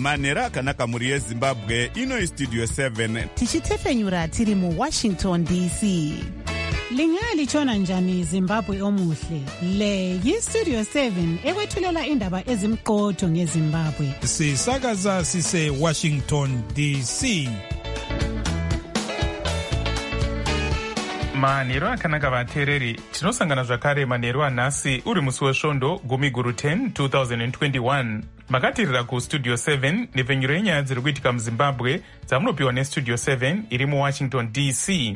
manhero akanaka mhuri yezimbabwe. Ino istudio 7 tichitefenyura tiri muwashington dc. Lingalitshona njani Zimbabwe omuhle? Le yistudio 7 ekwethulela indaba ezimqotho ngeZimbabwe. Sisakaza sise Washington DC. Manhero akanaka vateereri, tinosangana zvakare manhero anhasi uri musi wesvondo gumi guru 10 2021. Makatirira kustudio 7 nepfenyuro yenyaya dziri kuitika muzimbabwe dzamunopiwa nestudio 7 iri muwashington dc.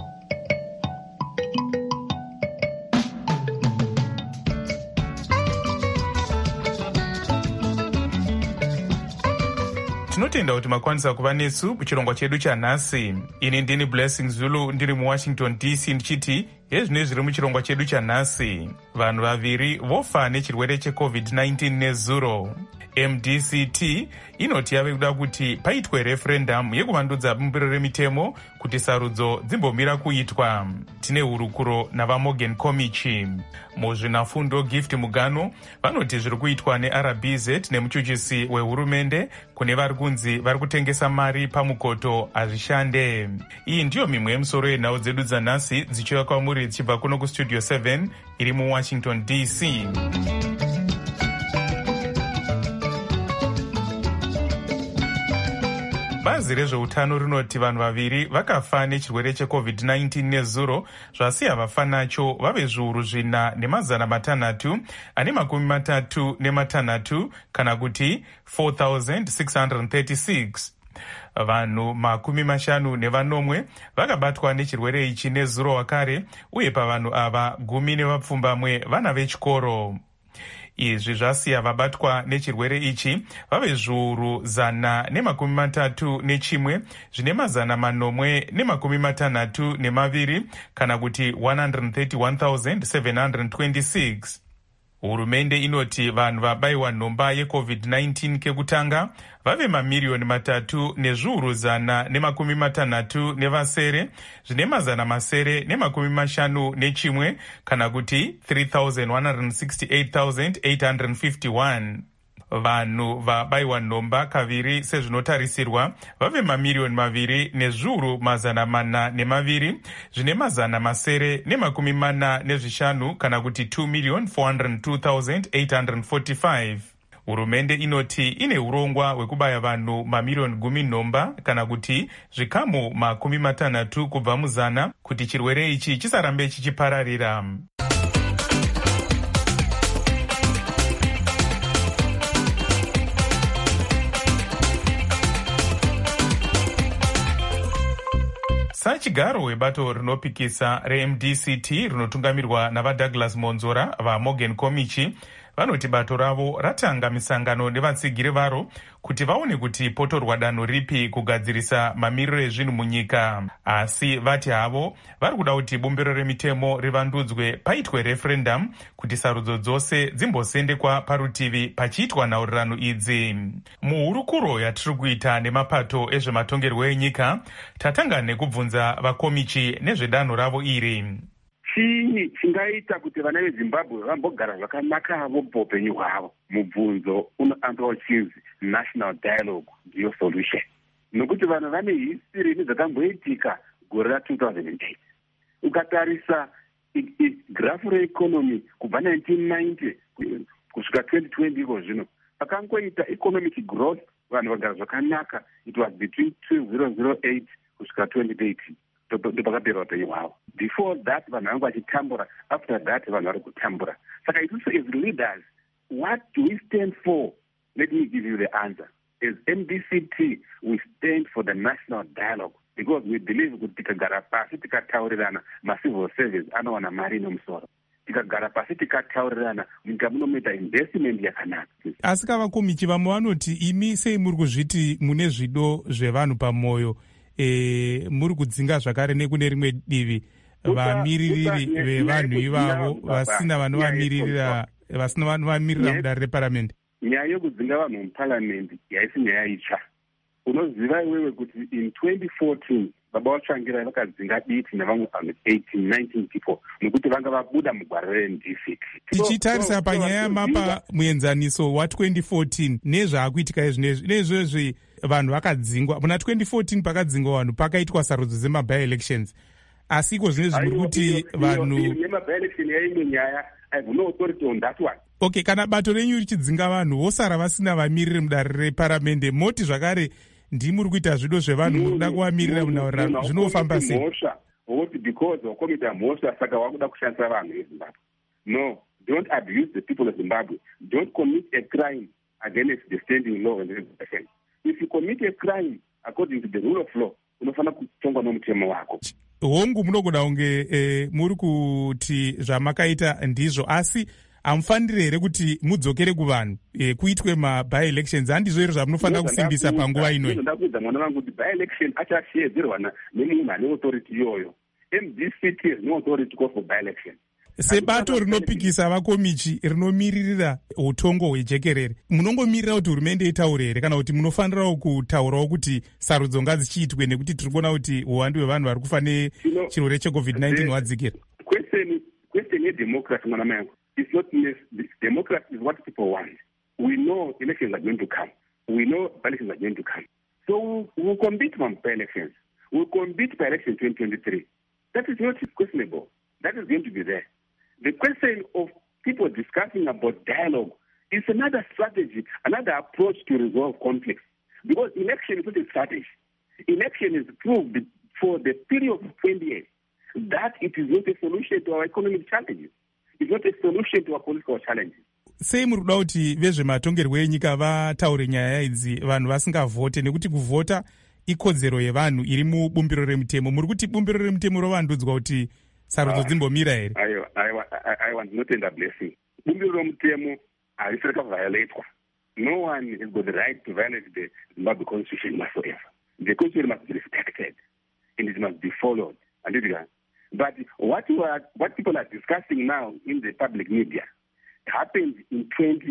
Tinotenda kuti makwanisa kuva nesu muchirongwa chedu chanhasi. Ini ndini Blessing Zulu ndiri muwashington dc ndichiti hezvino zviri muchirongwa chedu chanhasi. Vanhu vaviri vofa nechirwere cheCovid-19 nezuro. MDCT inoti yave kuda kuti paitwe referendum yekuvandudza bumbiro remitemo kuti sarudzo dzimbomira kuitwa. Tine hurukuro navaMorgan Komichi. Muzvinafundo Gift Mugano vanoti zviri kuitwa neRBZ nemuchuchisi wehurumende kune vari kunzi vari kutengesa mari pamukoto hazvishande. Iyi ndiyo mimwe yemusoro yenhau dzedu dzanhasi dzichiuya kwamuri dzichibva kuno kustudio 7 iri muwashington dc. Bazi rezveutano rinoti vanhu vaviri vakafa nechirwere cheCovid-19 nezuro zvasiya vafa nacho vave zviuru 4,636 kana kuti 4,636. Vanhu 50 vakabatwa nechirwere ichi nezuro wakare, uye pavanhu ava 10 nevapfumbamwe vana vechikoro. Izvi zvasiya vabatwa nechirwere ichi vave zviuru 131 zvine 462 kana kuti 131,726. Hurumende inoti vanhu vabayiwa nhomba yeCovid-19 kekutanga vave mamiriyoni 3 nezviuru 160 zvine 951 kana kuti 3,168,851. Vanhu vabayiwa nhomba kaviri sezvinotarisirwa vave mamiriyoni 2 nezviuru 402 zvine 945 kana kuti 2,402,845. Hurumende inoti ine urongwa hwekubaya vanhu mamiriyoni 10 nhomba kana kuti zvikamu 60 kubva muzana kuti chirwere ichi chisarambe chichipararira. Sachigaro webato rinopikisa reMDCT rinotungamirwa navaDouglas Monzora vaMorgan Komichi vanoti bato ravo ratanga misangano nevatsigiri varo kuti vaone kuti potorwa danho ripi kugadzirisa mamiriro ezvinhu munyika. Asi vati havo vari kuda kuti bumbiro remitemo rivandudzwe paitwe referendum kuti sarudzo dzose dzimbosendekwa parutivi pachiitwa nhaurirano idzi. Muhurukuro yatiri kuita nemapato ezvematongerwo enyika, tatanga nekubvunza vakomichi nezvedanho ravo iri. Chii chingaita kuti vana veZimbabwe vambogara zvakanaka vopo upenyu hwavo? Mubvunzo unoanzwa uchinzi national dialogue ndiyo solution. Nokuti vanhu vane history nezvakamboitika gore ra2008. Ukatarisa grafu reeconomy kubva 1990 kusvika 2020 iko zvino pakangoita economic growth vanhu vagara zvakanaka. It was between 2008 kusvika 2018. Ndopakapera upenyu hwavo. Before that vanhu vanga vachitambura, after that vanhu vari kutambura. Saka isusu as leaders, what do we stand for? Let me give you the answer. As MDCT, we stand for the national dialogue because we believe kuti tikagara pasi tikataurirana macivil service anowana mari nomusoro. Tikagara pasi tikataurirana munyika munoita investment yakanaka. Asi kavakomichi vamwe vanoti imi sei muri kuzviti mune zvido zvevanhu pamwoyo, muri kudzinga zvakare nekune rimwe divi vamiririri vevanhu ivavo vasina vanovamiririra mudare reparamende. Nyaya yekudzinga vanhu muparamendi yaisi nyaya itsva. Unoziva iwewe kuti in 2014 baba vatsvangirai vakadzinga diti nevamwe 18-19 people nekuti vanga vabuda mugwaro rendc. tichitarisa panyaya yamapa muenzaniso wa2014 nezvaakuitika izvinezvi neizvozvi vanhu vakadzingwa muna 2014 pakadzingwa vanhu pakaitwa sarudzo dzemabi-elections asi iko zvinezvi muri kuti vanhu nemabi-election yaimwe nyaya I have no authority on that one. Okay, kana bato renyu richidzinga vanhu vosara vasina vamiriri mudare reparamende moti zvakare ndimuri kuita zvido zvevanhu murikuda kuvamirira munhaurirano zvinofamba sei? What because wakomita mhosva saka wakuda kushandisa vanhu veZimbabwe? No, don't abuse the people of Zimbabwe. Don't commit a crime against the standing law and regulation. If you commit a crime according to the rule of law, unofanira kutongwa nomutemo wako. Hongu munogona kunge muri kuti zvamakaita ndizvo asi hamufaniri here kuti mudzokere kuvanhu kuitwe mabi-elections handizvo iro zvamunofanira kusimbisa panguva inoyi? Ndakuudza mwana vangu kuti bi-election achashedzerwa nemunhu ane authority iyoyo. MDCT has no authority for by-election. Sebato rinopikisa vakomichi rinomiririra utongo hwejekerere, munongomirira kuti hurumende itaure here kana kuti munofanirawo kutaurawo kuti sarudzo ngadzichiitwe nekuti tiri kuona kuti uwandu hwevanhu vari kufa nechirwere cheCovid-19 hwadzikira? Question yedemocracy mwana mangu is not democracy is what people want. We know elections are going to come. We know elections are going to come. So we'll compete on by-elections. We'll compete by election 2023. That is not questionable. That is going to be there. The question of people discussing about dialogue is another strategy, another approach to resolve conflicts. Because election is not a strategy. Election is proved for the period of 20 years that it is not a solution to our economic challenges. It's not a solution to our political challenges. Sei muri kuda kuti vezvematongerwo enyika vataure nyaya idzi vanhu vasingavhote nekuti kuvhota ikodzero yevanhu iri mubumbiro remutemo? Muri kuti bumbiro remutemo rovandudzwa kuti sarudzo dzimbomira here? I ndinotenda blessing. Bumbiro remutemo harisi rakaviolatwa. No one has got the right to violate the Zimbabwe constitution whatsoever. The constitution must be respected and it must be followed. But what people are discussing now in the public media happened in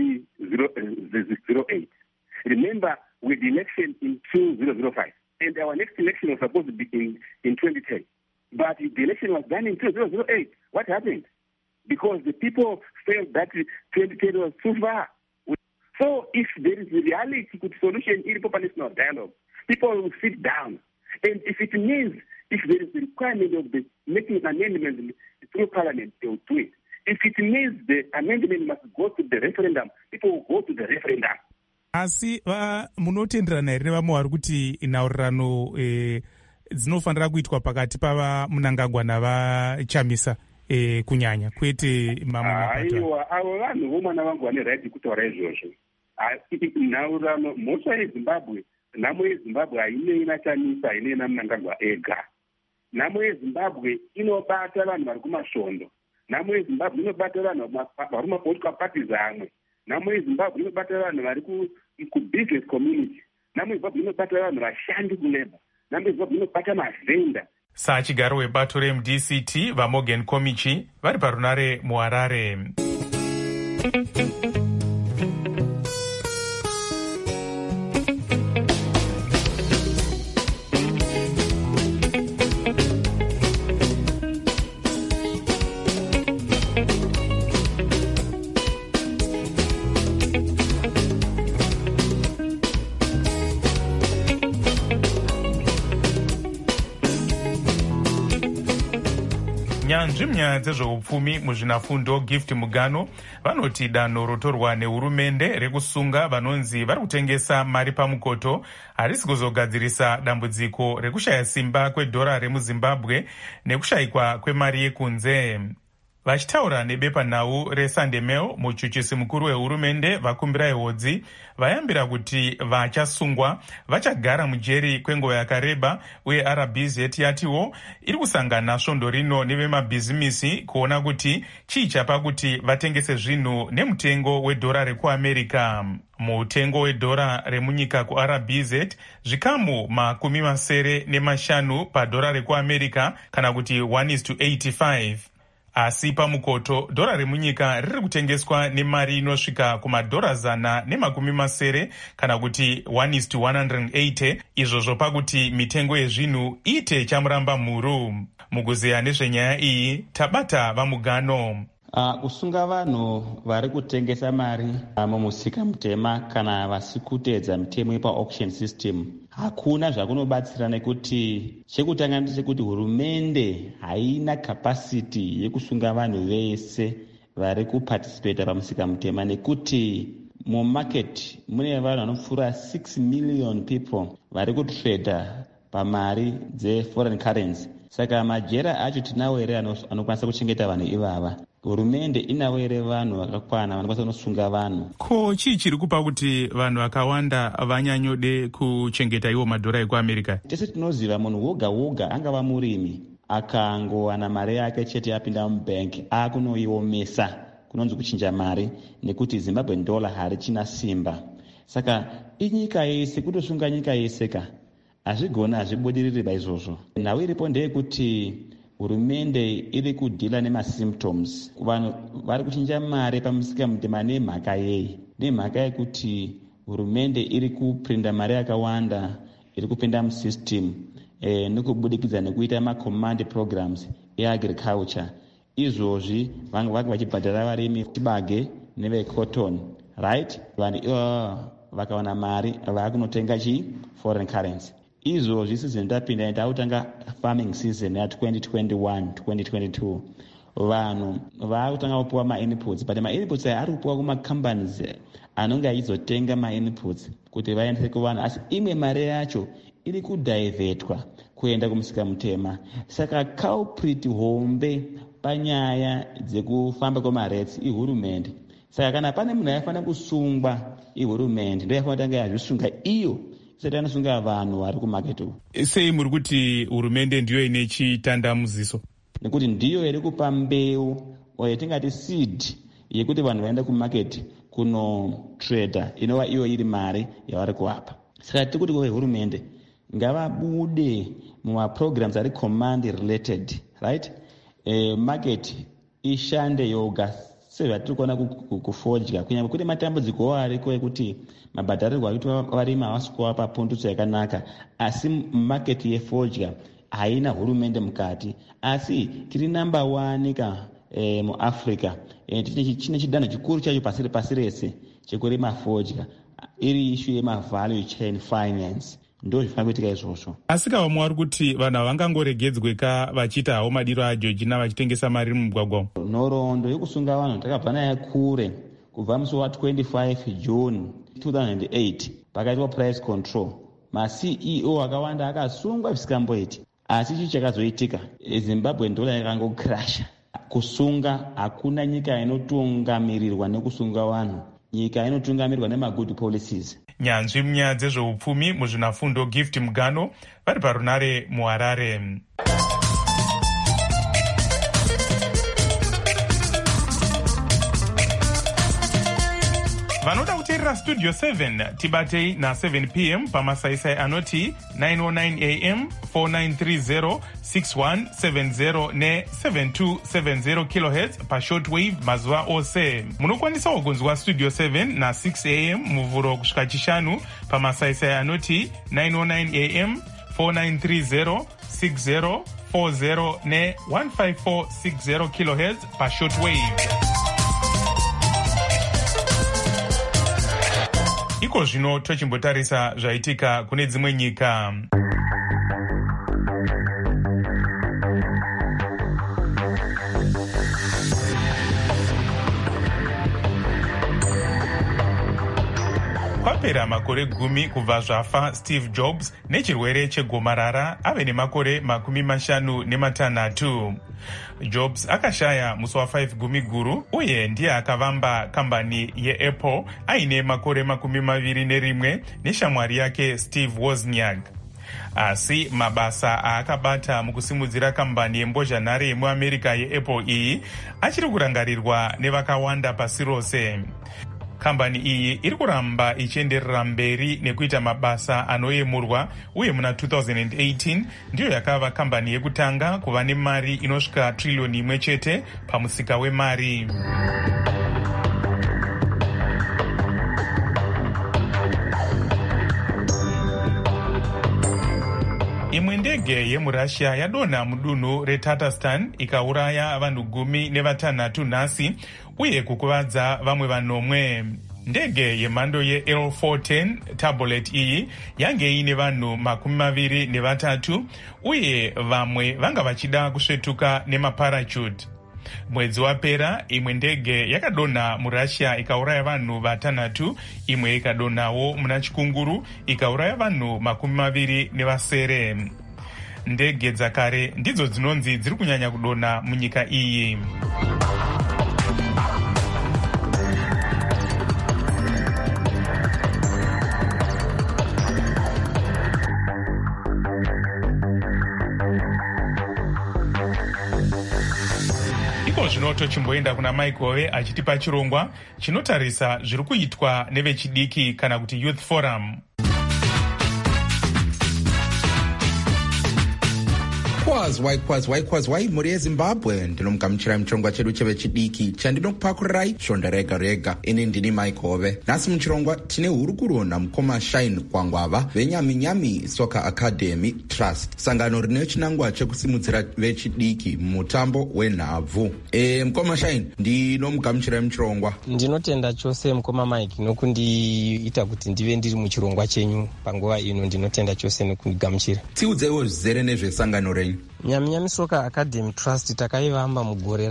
2008. Remember, with the election in 2005, and our next election was supposed to be in 2010. But the election was done in 2008. What happened? Because the people felt that 2010 was too far. So if there is a reality to the solution in population dialogue, people will sit down. And if it means, if there is a requirement of making an amendment through parliament, they will do it. If it means the amendment must go to the referendum, people will go to the referendum. Asi munotenderana here nevamwe vari kuti nhaurirano dzinofanira kuitwa pakati pava munangagwa navachamisa kunyanya kwete mamwe mapato? Aiwa, avo vanhu vomwana vangu vane right kutaura izvozvo. Nhaurirano mhosva yeZimbabwe, nhamo yeZimbabwe hainei nachamisa, hainei namunangagwa ega. Nhamo yeZimbabwe inobata vanhu vari kumasvondo. Nhamo yeZimbabwe inobata vanhu vari kumapolitical parties amwe. Nhamo yeZimbabwe inobata vanhu vari kubusiness community. Nhamo yeZimbabwe inobata vanhu vashandi kuleba. Nhamo yeZimbabwe inobata mavhenda. Sachigaro webato reMDCT vaMorgan Komichi vari parunare muHarare. Nyanzvi munyaya dzezveupfumi muzvinafundo Gift Mugano vanoti danho rotorwa nehurumende rekusunga vanonzi vari kutengesa mari pamukoto harisi kuzogadzirisa dambudziko rekushaya simba kwedhora remuZimbabwe nekushayikwa kwemari yekunze. Vachitaura nebepanhau reSunday Mail, muchuchisi mukuru wehurumende vakumbirai hodzi vayambira kuti vachasungwa vachagara mujeri kwenguva yakareba uye RBZ yatiwo iri kusangana svondo rino nevemabhizimisi kuona kuti chii chapa kuti vatengese zvinhu nemutengo wedhora rekuAmerica. Mutengo wedhora remunyika kuRBZ zvikamu 75 padhora rekuAmerica kana kuti 1:85. Asi pamukoto dhora remunyika riri kutengeswa nemari inosvika kumadhora 170 kana kuti 1:180, izvozvo pakuti mitengo yezvinhu iite chamuramba mhuru. Mukuzeya nezvenyaya iyi tabata vamugano. Kusunga vanhu vari kutengesa mari mumusika mutema kana vasi kuteedza mitemo yepa-auction system hakuna zvakunobatsira, nekuti chekutanga ndechekuti hurumende haina kapasiti yekusunga vanhu vese vari kupatisipeta pamusika mutema, nekuti mumaketi mune vanhu vanopfuura 6 million people vari kutredha pamari dzeforeign currency. Saka majera acho tinawo here anokwanisa kuchengeta vanhu ivava. Hurumende inawo here vanhu vakakwana vanokwanisa kunosunga vanhu. Ko chii chiri kupa kuti vanhu vakawanda vanyanyode kuchengeta iwo madhora ekuAmerica? Tese tinoziva munhu woga woga, angava murimi, akangowana mari yake chete apinda mubhengi akunoiomesa, kunonzi kuchinja mari, nekuti Zimbabwe dollar harichina simba. Saka inyika yese, kutosunga nyika yese ka hazvigona, hazvibudiriri paizvozvo. Nhau iripo ndeyekuti hurumende iri kudhila nemasymptoms. Vanhu vari kuchinja mari pamusika mutema nemhaka yei? Nemhaka yekuti hurumende iri kuprinda mari yakawanda, iri kupinda musystem nekubudikidza nekuita macommand programs eagriculture. Izvozvi vange vachibhadhara varimi chibage nevecotton, right? Vanhu vakawana mari vakunotenga foreign currency. Izvozvi season tapinda tautanga farming season ya 2021-2022, vanhu vakutanga kupuwa ma-inputs, but ma-inputs aya ari kupuwa kuma-companies anonge achizotenga ma-inputs kuti vaendese kuvanhu, asi imwe mari yacho iri kudhaivetwa kuenda kumusika mutema. Saka culprit hombe panyaya dzekufamba kwemarates ihurumende. Saka kana pane munhu aifanira kusungwa ihurumende, ndo aifanira kutanga yazvisunga iyo isati anosunga vanhu vari kumaketi. Sei muri kuti hurumende ndiyo ine chitandamuziso? Nekuti ndiyo iri kupa mbeu yatingati seed yekuti vanhu vaenda kumaketi kunotreda, inova iyo iri mari yavari kuwapa. Saka tiri kuti hurumende ngavabude mumaprograms ari command related, right? Market ishande yoga sezvatiri kuona kufodya, kunyange kune matambudziko ariko ekuti mabhadharirwo aitwa varimi havasi kuvapa pundutso yakanaka, asi market yefodya haina hurumende mukati. Asi tiri number 1 ka muAfrica, chine chidanho chikuru chacho pasi rese chekurima fodya, iri ishu yemavalue chain finance. Ndo zvifana kuitika izvozvo. Asi kavamwe vari kuti vanhu havangangoregedzweka vachiita hawo madiro aJoji vachitengesa mari mumugwagwa. Nhoroondo yokusunga vanhu takabva nayo kure kubva musi wa25 June 2008 pakaitwa price control. Ma-CEO akawanda akasungwa zvisingamboiti, asi chii chakazoitika? Zimbabwe dollar yakangokrasha. Kusunga, hakuna nyika inotungamirirwa nekusunga vanhu, nyika inotungamirirwa nemagood policies. Nyanzvi munyaya dzezveupfumi muzvinafundo Gift Mugano vari parunare muHarare. Vanoda kuteerera Studio 7 tibatei na7 p.m. pamasaisai anoti 909 am 4930 6170 ne7270 kHz pashortwave mazuva ose. Munokwanisawo kunzwa Studio 7 na6 am muvhuro kusvika chishanu pamasaisai anoti 909 am 4930 6040 ne15460 kHz pashortwave. Iko zvino tochimbotarisa zvaitika kune dzimwe nyika. Kwapera makore 10 kubva zvafa Steve Jobs nechirwere chegomarara ave nemakore 56. Jobs akashaya musi wa5 gumi guru uye ndiye akavamba kambani yeApple aine makore 21 neshamwari yake Steve Wozniak. Asi mabasa aakabata mukusimudzira kambani yembozhanhare yemuAmerica yeApple iyi achiri kurangarirwa nevakawanda pasi rose. kambani iyi iri kuramba ichienderera mberi nekuita mabasa anoyemurwa, uye muna 2018 ndiyo yakava kambani yekutanga kuva nemari inosvika trillioni 1 chete pamusika wemari. Imwe ndege yemurussia yadonha mudunhu retatarstan ikauraya vanhu 16 nhasi uye kukuvadza vamwe vanomwe. Ndege yemhando yeL410 Turbulent iyi yange ine vanhu 23 uye vamwe vanga vachida kusvetuka nemaparachute. Mwedzi wapera imwe ndege yakadonha murussia ikauraya vanhu 6, imwe ikadonhawo muna Chikunguru ikauraya vanhu 27. Ndege dzakare ndidzo dzinonzi dziri kunyanya kudonha munyika iyi. Zvino tochimboenda kuna Michael achitipa chirongwa chinotarisa zviri kuitwa nevechidiki kana kuti Youth Forum. Kwazwai mhuri yeZimbabwe, ndinomugamuchirai muchirongwa chedu chevechidiki chandinokupakurirai shonda rega rega. Ini ndini Maikove. Nhasi muchirongwa tine hurukuro namukoma Shine Kwangwava veNyaminyami Soccer Academy Trust, sangano rine chinangwa chekusimudzira vechidiki mutambo wenhabvu. Mukoma Shine, ndinomugamuchirai muchirongwa. Ndinotenda chose mukoma Mike nokundiita kuti ndive ndiri muchirongwa chenyu panguva ino. Ndinotenda chose nokundigamuchira. Tiudzeiwo zvizere nezvesangano renyu. Nyaminyami Soccer Academy Trust takaivamba mugore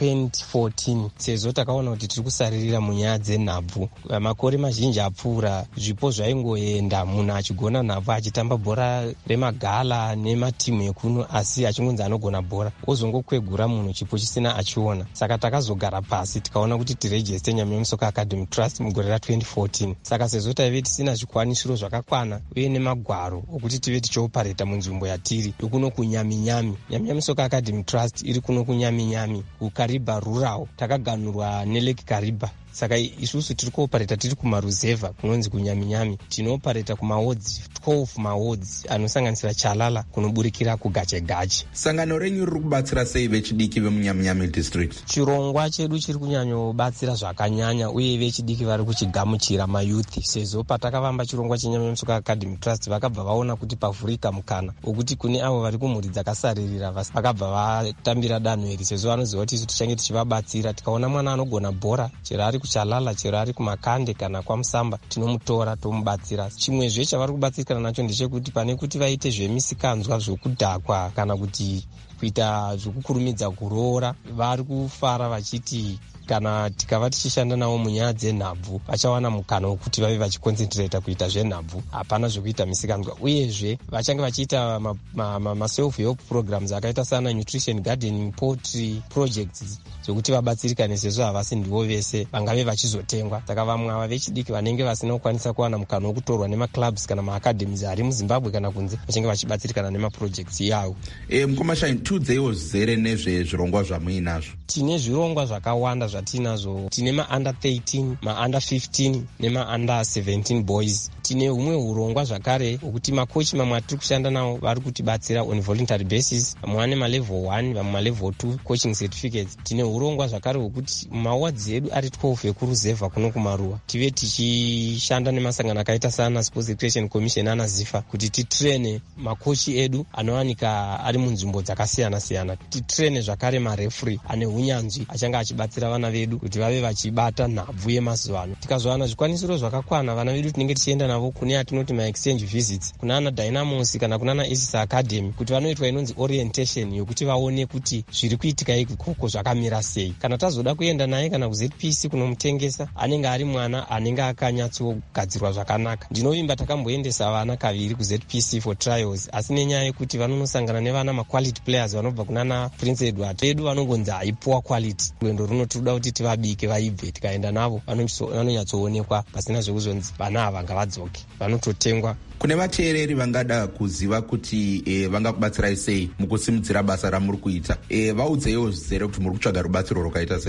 ra2014 sezvo takaona kuti tiri kusaririra munyaya dzenhabvu. Makore mazhinji apfuura zvipo zvaingoenda munhu achigona nhabvu achitamba bhora remagala nematimu ekuno, asi achingonzi anogona bhora ozongokwegura munhu chipo chisina achiona. Saka takazogara pasi tikaona kuti tirejeste Nyaminyami Soccer Academy Trust mugore ra2014. Saka sezvo taive tisina zvikwanisiro zvakakwana uye nemagwaro okuti tive tichiopareta munzvimbo yatiri ikuno kunyaminyami. Nyaminyami Soccer Academy Trust iri kuno kunyaminyami kuKariba Rural, takaganurwa neLake Kariba. Saka isusu tiri kuopareta tiri kumaruzevha kunonzi kunyaminyami. Tinopareta kumahodzi 12 mahodzi anosanganisira Chalala kunoburikira kuGachegache. Sangano renyu riri kubatsira sei vechidiki vemunyaminyami district? Chirongwa chedu chiri kunyanyobatsira zvakanyanya uye vechidiki vari kuchigamuchira mayuthi, sezvo patakavamba chirongwa cheNyaminyami Soccer Academy Trust vakabva vaona kuti pavhurika mukana wokuti kune avo vari kumhuri dzakasaririra vakabva vatambira danho iri, sezvo vanoziva kuti isu tichange tichivabatsira. Tikaona mwana anogona bhora, chero ari kuChalala, chero ari kuMakande kana kwaMusamba, tinomutora tomubatsira. Chimwezve chavari kubatsirikana nacho ndechekuti pane kuti vaite zvemisikanzwa zvokudhakwa kana kuti kuita zvokukurumidza kuroora, vari kufara vachiti kana tikava tichishanda navo munyaya dzenhabvu vachawana mukana wokuti vave vachikonsentrata kuita zvenhabvu, hapana zvokuita misikanzwa. Uyezve vachange vachiita maself help programs akaita sana nutrition gardening poultry projects zvokuti vabatsirikane, sezvo havasi ndivo vese vangave vachizotengwa. Saka vamwe ava vechidiki vanenge vasina kukwanisa kuwana mukana wokutorwa nemaclubs kana maacademies ari muZimbabwe kana kunze vachange vachibatsirikana nemaprojects yavo. Mukoma Shine, tiudzeiwo zere nezvezvirongwa zvamuinazvo. Tine zvirongwa zvakawanda zvatinazvo. Tine maUnder 13, maUnder 15 nemaUnder 17 boys. Tine humwe urongwa zvakare hwokuti makochi mamwe atiri kushanda navo vari kutibatsira on voluntary basis, vamwe vane malevel 1 vamwe malevel 2 coaching certificates. Tine urongwa zvakare hwokuti mawards edu ari 12 ekuruzevha kuno kumaruwa tive tichishanda nemasangano akaita sana Sports Recreation Commission ana ZIFA kuti titrene makochi edu anowanika ari munzvimbo dzakasiyana siyana. Titrene zvakare marefri ane unyanzvi achanga achibatsira vana vedu kuti vave vachibata nhabvu yemazuva ano. Tikazowana zvikwanisiro zvakakwana, vana vedu tinenge tichienda navo kune atinoti ma-exchange visits kuna ana Dynamos kana kuna ana Isisa Academy kuti vanoitwa inonzi orientation yokuti vaone kuti zviri kuitika ikoko zvakamira sei. Kana tazoda kuenda naye kana kuZPC kunomutengesa, anenge ari mwana anenge akanyatsogadzirwa zvakanaka. Ndinovimba takamboendesa vana kaviri kuZPC for trials, asi nenyaya yekuti vanonosangana nevana maquality players vanobva kunana Prince Edward edu vanongonzi haipoa quality. Rwendo runotoda kuti tivabike vaibve, tikaenda navo vanonyatsoonekwa pasina zvekuzonzi vana ava ngavadzoke, vanototengwa. Kune vateereri vangada kuziva kuti vangakubatsirai sei mukusimudzira basa ramuri kuita, vaudzeiwo zvizere kuti muri kutsvaga rubatsiro rwakaita sei?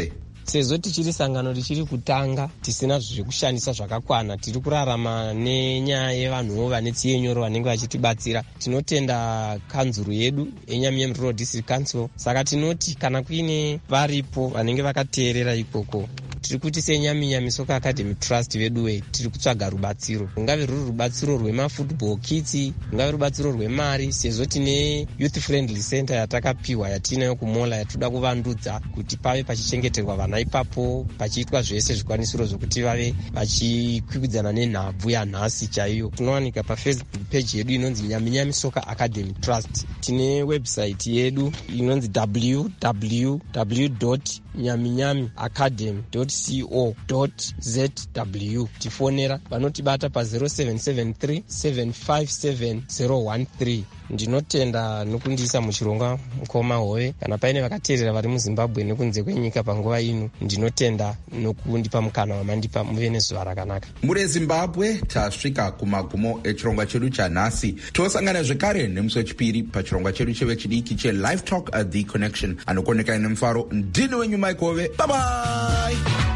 sezvo tichiri sangano richiri kutanga tisina zvekushandisa zvakakwana, tiri kurarama nenyaya yevanhuwo vane tsiye nyoro vanenge vachitibatsira. Tinotenda kanzuru yedu eNyaminyami Rural District Council, saka tinoti kana kuine varipo vanenge vakateerera ikoko, tiri kuti seNyaminyami Soccer Academy Trust veduwe tiri kutsvaga rubatsiro, rungave ruri rubatsiro rwemafootball kits, rungave rubatsiro rwemari, sezvo tine youth friendly center yatakapiwa yatinayo kuMola yatoda kuvandudza kuti pave pachichengeterwa vana ipapo, pachiitwa zvese zvikwanisiro zvokuti vave vachikwikwidzana nenhabvu yanhasi chaiyo. Tinowanika paFacebook page yedu inonzi Nyaminyami Soccer Academy Trust. Tine website yedu inonzi www.nyaminyamiacademy.co.zw. Tifonera vanotibata pa 0773 757 013. Ndinotenda nokundisa muchirongwa Mukoma Hove. Kana paine vakateerera vari muZimbabwe nekunze kwenyika panguva ino, ndinotenda nokundipa mukana wamandipa muve nezuva rakanaka. Muri Zimbabwe tasvika kumagumo echirongwa chedu chanhasi. Tosangana zvekare nemusi wechipiri pachirongwa chedu chevechidiki cheLive Talk at The Connection. Anokoneka nemufaro ndini wenyu Mike Hove. Bye bye.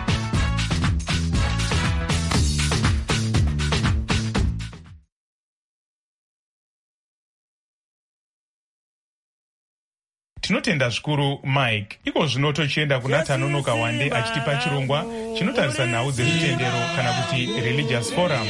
Tinotenda zvikuru Mike. Iko zvino tochienda kuna Tanonoka Wande achitipa chirongwa chinotarisa nhau dzezvitendero kana kuti religious forum.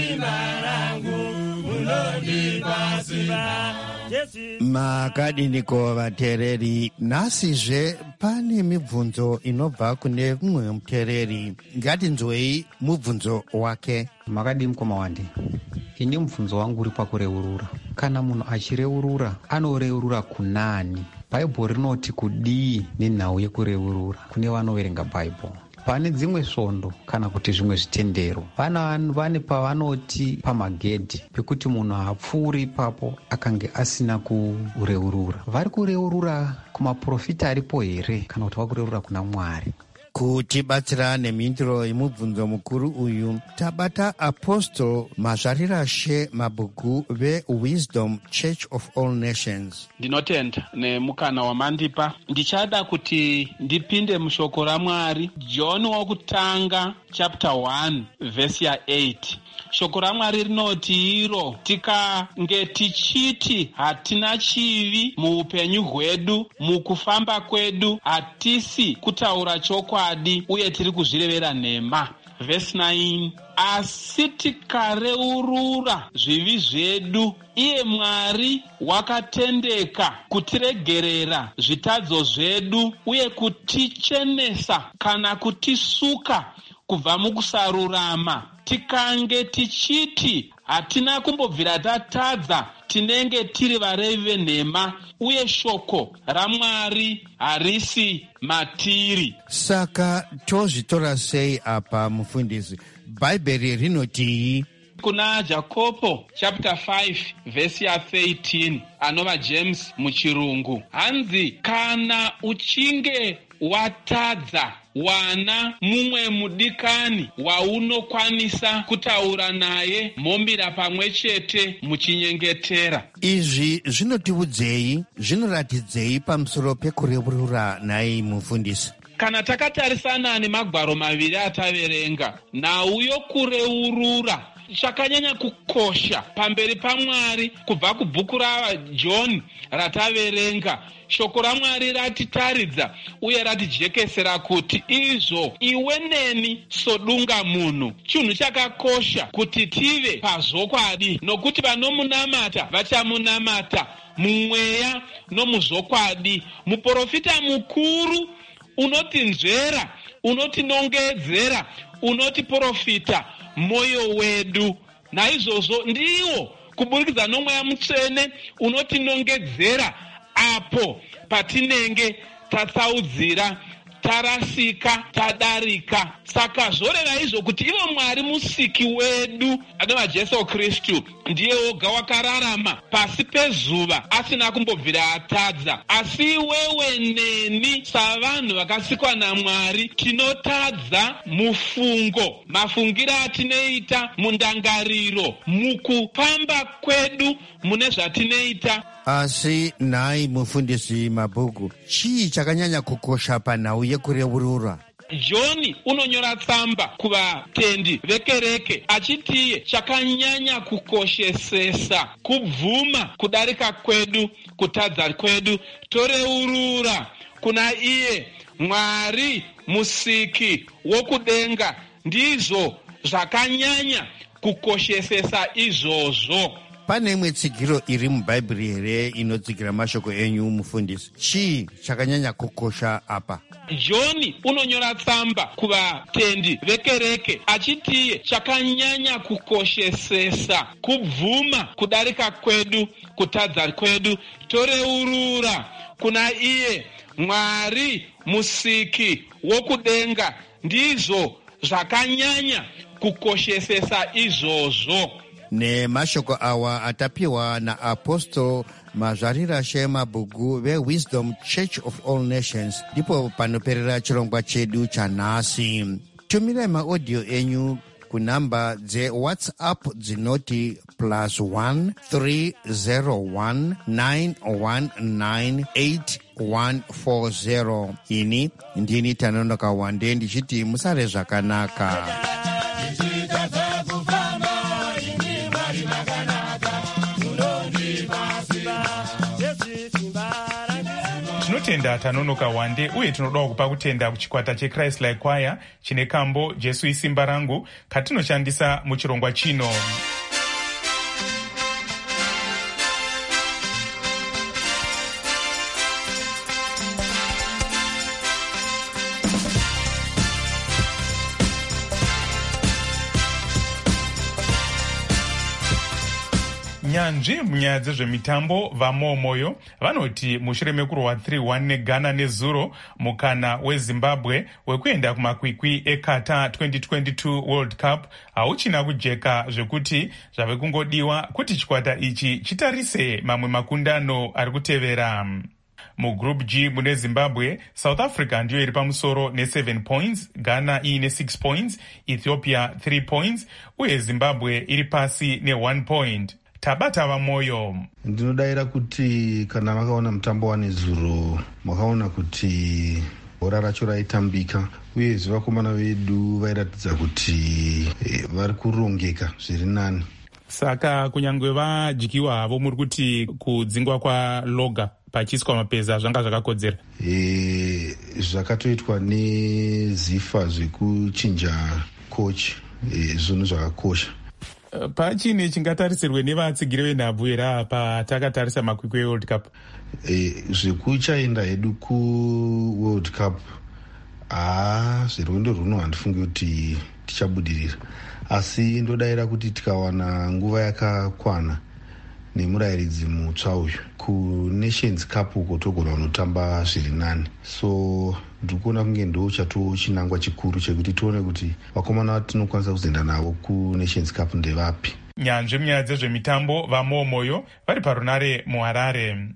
Makadiniko vateereri, nhasizve pane mibvunzo inobva kune mumwe muteereri. Ngatinzwei mubvunzo wake. Makadini Mukoma Wande, ini mubvunzo wangu uri pakureurura. Kana munhu achireurura anoreurura kunani? Bhaibheri rinoti kudii nenhau yekureurura kune vanoverenga Bhaibheri. Pane dzimwe svondo kana kuti zvimwe zvitendero vane pavanoti pamagedhi pekuti munhu haapfuuri ipapo akange asina kureurura. Vari kureurura kumaprofita aripo here kana kuti vakureurura kuna Mwari? Kutibatsira nemhinduro yemubvunzo mukuru uyu tabata Apostle Mazvarirashe Mabhuku veWisdom Church of All Nations. Ndinotenda nemukana wamandipa. Ndichada kuti ndipinde mushoko raMwari, John wokutanga chapter 1 verse ya 8. Shoko raMwari rinoti iro tikange tichiti hatina chivi muupenyu hwedu, mukufamba kwedu hatisi kutaura chokwadi uye tiri kuzvirevera nhema. Verse 9, asi tikareurura zvivi zvedu, iye Mwari wakatendeka kutiregerera zvitadzo zvedu uye kutichenesa kana kutisuka kubva mukusarurama. Tikange tichiti hatina kumbobvira tatadza, tinenge tiri varevi venhema uye shoko raMwari harisi matiri. Saka tozvitora sei apa mufundisi? Bhaibheri rinotii? Kuna Jakobo chapter 5 verse ya 13 anova James muchirungu, hanzi kana uchinge watadza wana mumwe mudikani waunokwanisa kutaura naye, mombira pamwe chete muchinyengetera. Izvi zvinotiudzei, zvinoratidzei pamusoro pekureurura naye mufundisi? Kana takatarisana nemagwaro maviri ataverenga, nhau yokureurura chakanyanya kukosha pamberi paMwari kubva kubhuku raJohn rataverenga. Shoko raMwari ratitaridza uye ratijekesera kuti izvo iwe neni sodunga munhu chinhu chakakosha kuti tive pazvokwadi, nokuti vanomunamata vachamunamata mumweya nomuzvokwadi. Muprofita mukuru unotinzvera, unotinongedzera, unotiprofita moyo wedu. Naizvozvo ndiwo kuburikidza nomweya mutsvene unotinongedzera apo patinenge tatsaudzira, tarasika, tadarika. Saka zvoreva izvo kuti ivo Mwari musiki wedu anova Jesu Kristu ndiye woga wakararama pasi pezuva asina kumbobvira atadza. Asi wewe neni savanhu vakasikwa naMwari tinotadza mufungo, mafungiro atinoita, mundangariro, mukupamba kwedu, mune zvatinoita. Asi nhai mufundisi Mabhuku, chii chakanyanya kukosha panhau yekureurura? John unonyora tsamba kuvatendi vekereke achitiye chakanyanya kukoshesesa kubvuma kudarika kwedu, kutadza kwedu, toreurura kuna iye Mwari musiki wokudenga, ndizvo zvakanyanya kukoshesesa izvozvo. Pane imwe tsigiro iri mubhaibheri here inotsigira mashoko enyu mufundisi? Chii chakanyanya kukosha apa? John unonyora tsamba kuvatendi vekereke achitiye chakanyanya kukoshesesa kubvuma kudarika kwedu, kutadza kwedu, toreurura kuna iye Mwari musiki wokudenga, ndizvo zvakanyanya kukoshesesa izvozvo. Nemashoko awa atapiwa na Apostle Mazvarira Shema Bugu veWisdom Church of All Nations, ndipo panoperera chirongwa chedu chanhasi. Tumirai maaudio enyu kunamba dzeWhatsApp dzinoti +1 301 919 8140. Ini ndini Tanonoka Wande ndichiti musare zvakanaka. Tinotenda Tanonoka Wande uye tinoda kupa kutenda kuchikwata cheChrist Like Choir chine kambo Jesu isimba rangu katinoshandisa muchirongwa chino. Nyanzvi munyaya dzezvemitambo vamomoyo vanoti mushure mekurwa 3-1 neGhana nezuro mukana weZimbabwe wekuenda kumakwikwi eQatar 2022 World Cup hauchina kujeka zvekuti zvave kungodiwa kuti chikwata ichi chitarise mamwe makundano ari kutevera. Mugroup G mune Zimbabwe, South Africa ndiyo iri pamusoro ne7 points, Ghana iine 6 points, Ethiopia 3 points, uye Zimbabwe iri pasi ne1 point. Tabata vamoyo. Ndinodayira kuti kana makaona mutambo wanezuro makaona kuti bhora racho raitambika uye vakomana vedu vairatidza kuti vari kurongeka zviri nani. Saka kunyangwe vadyiwa havo muri kuti kudzingwa kwaLoga pachiiswa mapeza zvanga zvakakodzera? Zvakatoitwa nezifa zvekuchinja coach, zvinhu zvakakosha. Pachine chingatarisirwe nevatsigiri venhabvu here apa takatarisa makwikwi eWorld Cup? Zvekuchaenda hedu kuWorld Cup, zvirwendo rwuno handifungi kuti tichabudirira, asi ndodayira kuti tikawana nguva yakakwana nemurayiridzi mutsva uyu kuNations Cup uko togona kunotamba zviri nani. So ndikuona kunge ndo chatochinangwa chikuru chekuti tione kuti vakomana vatinokwanisa kuzoenda navo kuNations Cup ndevapi. Nyanzvi munyaya dzezvemitambo vamomoyo vari parunare muHarare.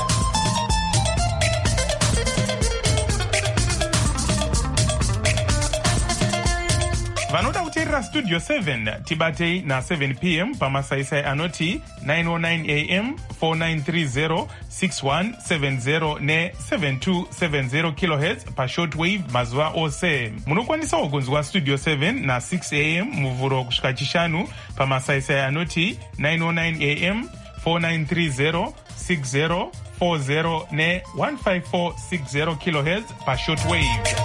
Vanoda kuteerera Studio 7 tibatei na7 p.m. pamasaisai anoti 909 am 4930 6170 ne7270 kHz pashortwave mazuva ose. Munokwanisawo kunzwa Studio 7 na6 am muvhuro kusvika chishanu pamasaisai anoti 909 am 4930 6040 ne15460 kHz pashortwave.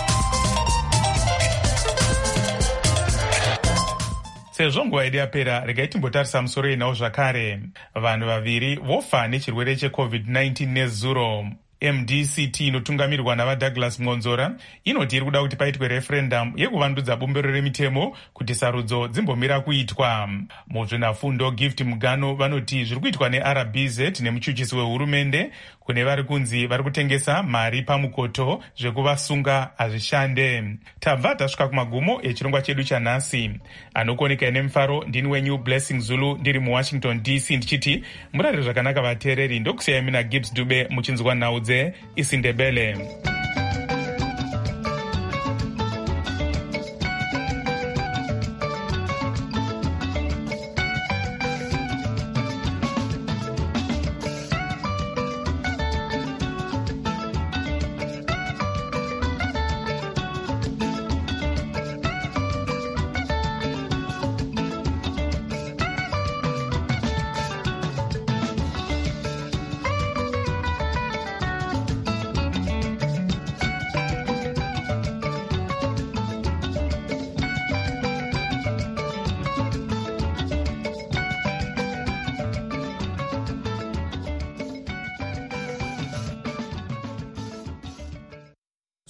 Sezvo nguva yedu yapera, regai timbotarisa musoro yenhau zvakare. Vanhu vaviri vofa nechirwere cheCovid-19 nezuro. MDCT inotungamirwa navaDouglas Ngonzora inoti iri kuda kuti paitwe referendum yekuvandudza bumbiro remitemo kuti sarudzo dzimbomira kuitwa. Muzvinafundo Gift Mugano vanoti zviri kuitwa neRBZ nemuchuchisi wehurumende kune vari kunzi vari kutengesa mari pamukoto zvekuvasunga hazvishande. Tabva tasvika kumagumo echirongwa chedu chanhasi. Anokoneka nemufaro ndini wenyu Blessing Zulu ndiri muWashington DC ndichiti murare zvakanaka vateereri, ndokusiyai mina Gibbs Dube muchinzwa nhau isiNdebele.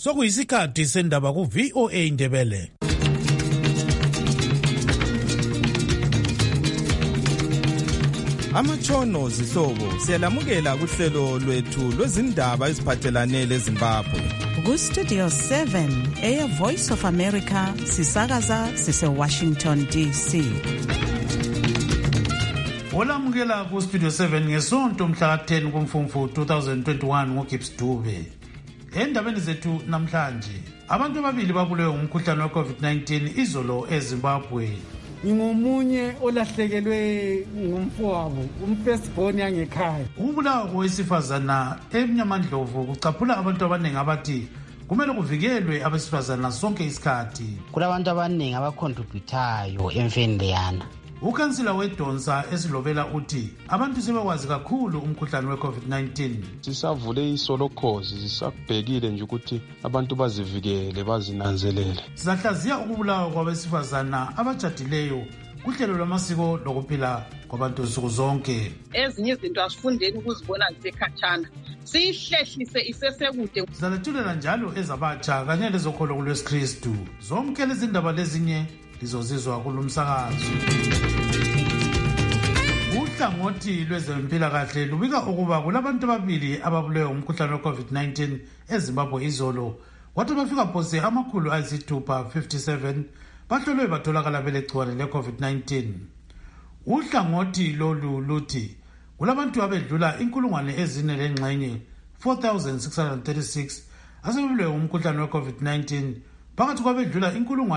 sokuyisikhathi sendaba ku-VOA Indebele. Amatshono zihlobo siyalamukela kuhlelo lwethu lwezindaba eziphathelane leZimbabwe. Ku-Studio 7 Air Voice of America sisakaza sise-Washington DC. Olamukela ku-Studio 7 ngesonto mhla 10 kuMfumfu 2021 ngoGibbs Dube. Endabeni zethu namhlanje, abantu ababili babulewe ngumkhuhlane we-COVID-19 izolo eZimbabwe. Ngingomunye olahlekelwe ngumfowabo, umfirstborn yangekhaya. Ukubulawa kowesifazana eMnyamandlovu kucaphula abantu abaningi abathi kumele kuvikelwe abesifazana sonke isikhathi. Kulabantu abaningi abacontributayo emfeni leyana. Ukhansila weDonsa esilobela uthi abantu sebekwazi kakhulu umkhuhlane we-COVID-19. Sisavule isolokhozi sisabhekile nje ukuthi abantu bazivikele bazinanzelele. Sizahlaziya ukubulawa kwabesifazana abajadileyo kuhlelo lwamasiko lokuphila kwabantu nsuku zonke. Ezinye izinto asifundeni ukuzibona zisekhatshana, siyihlehlise isesekude. Sizalethulela njalo ezabatsha kanye lezokholo kulwesikristu. Zonke lezi ndaba lezinye lizozizwa kulumsakazo. Uhlangothi lwezempilakahle lubika ukuba kulabantu ababili ababulewe umkhuhlane we-COVID-19 eZimbabwe izolo, kwathi bafika phose amakhulu ayisithupha 57 bahlolwe batholakala belegciwane le-COVID-19. Uhlangothi lolu luthi kulabantu abedlula 4,000 4,636 asebebulewe umkhuhlane we-COVID-19 phakathi kwabedlula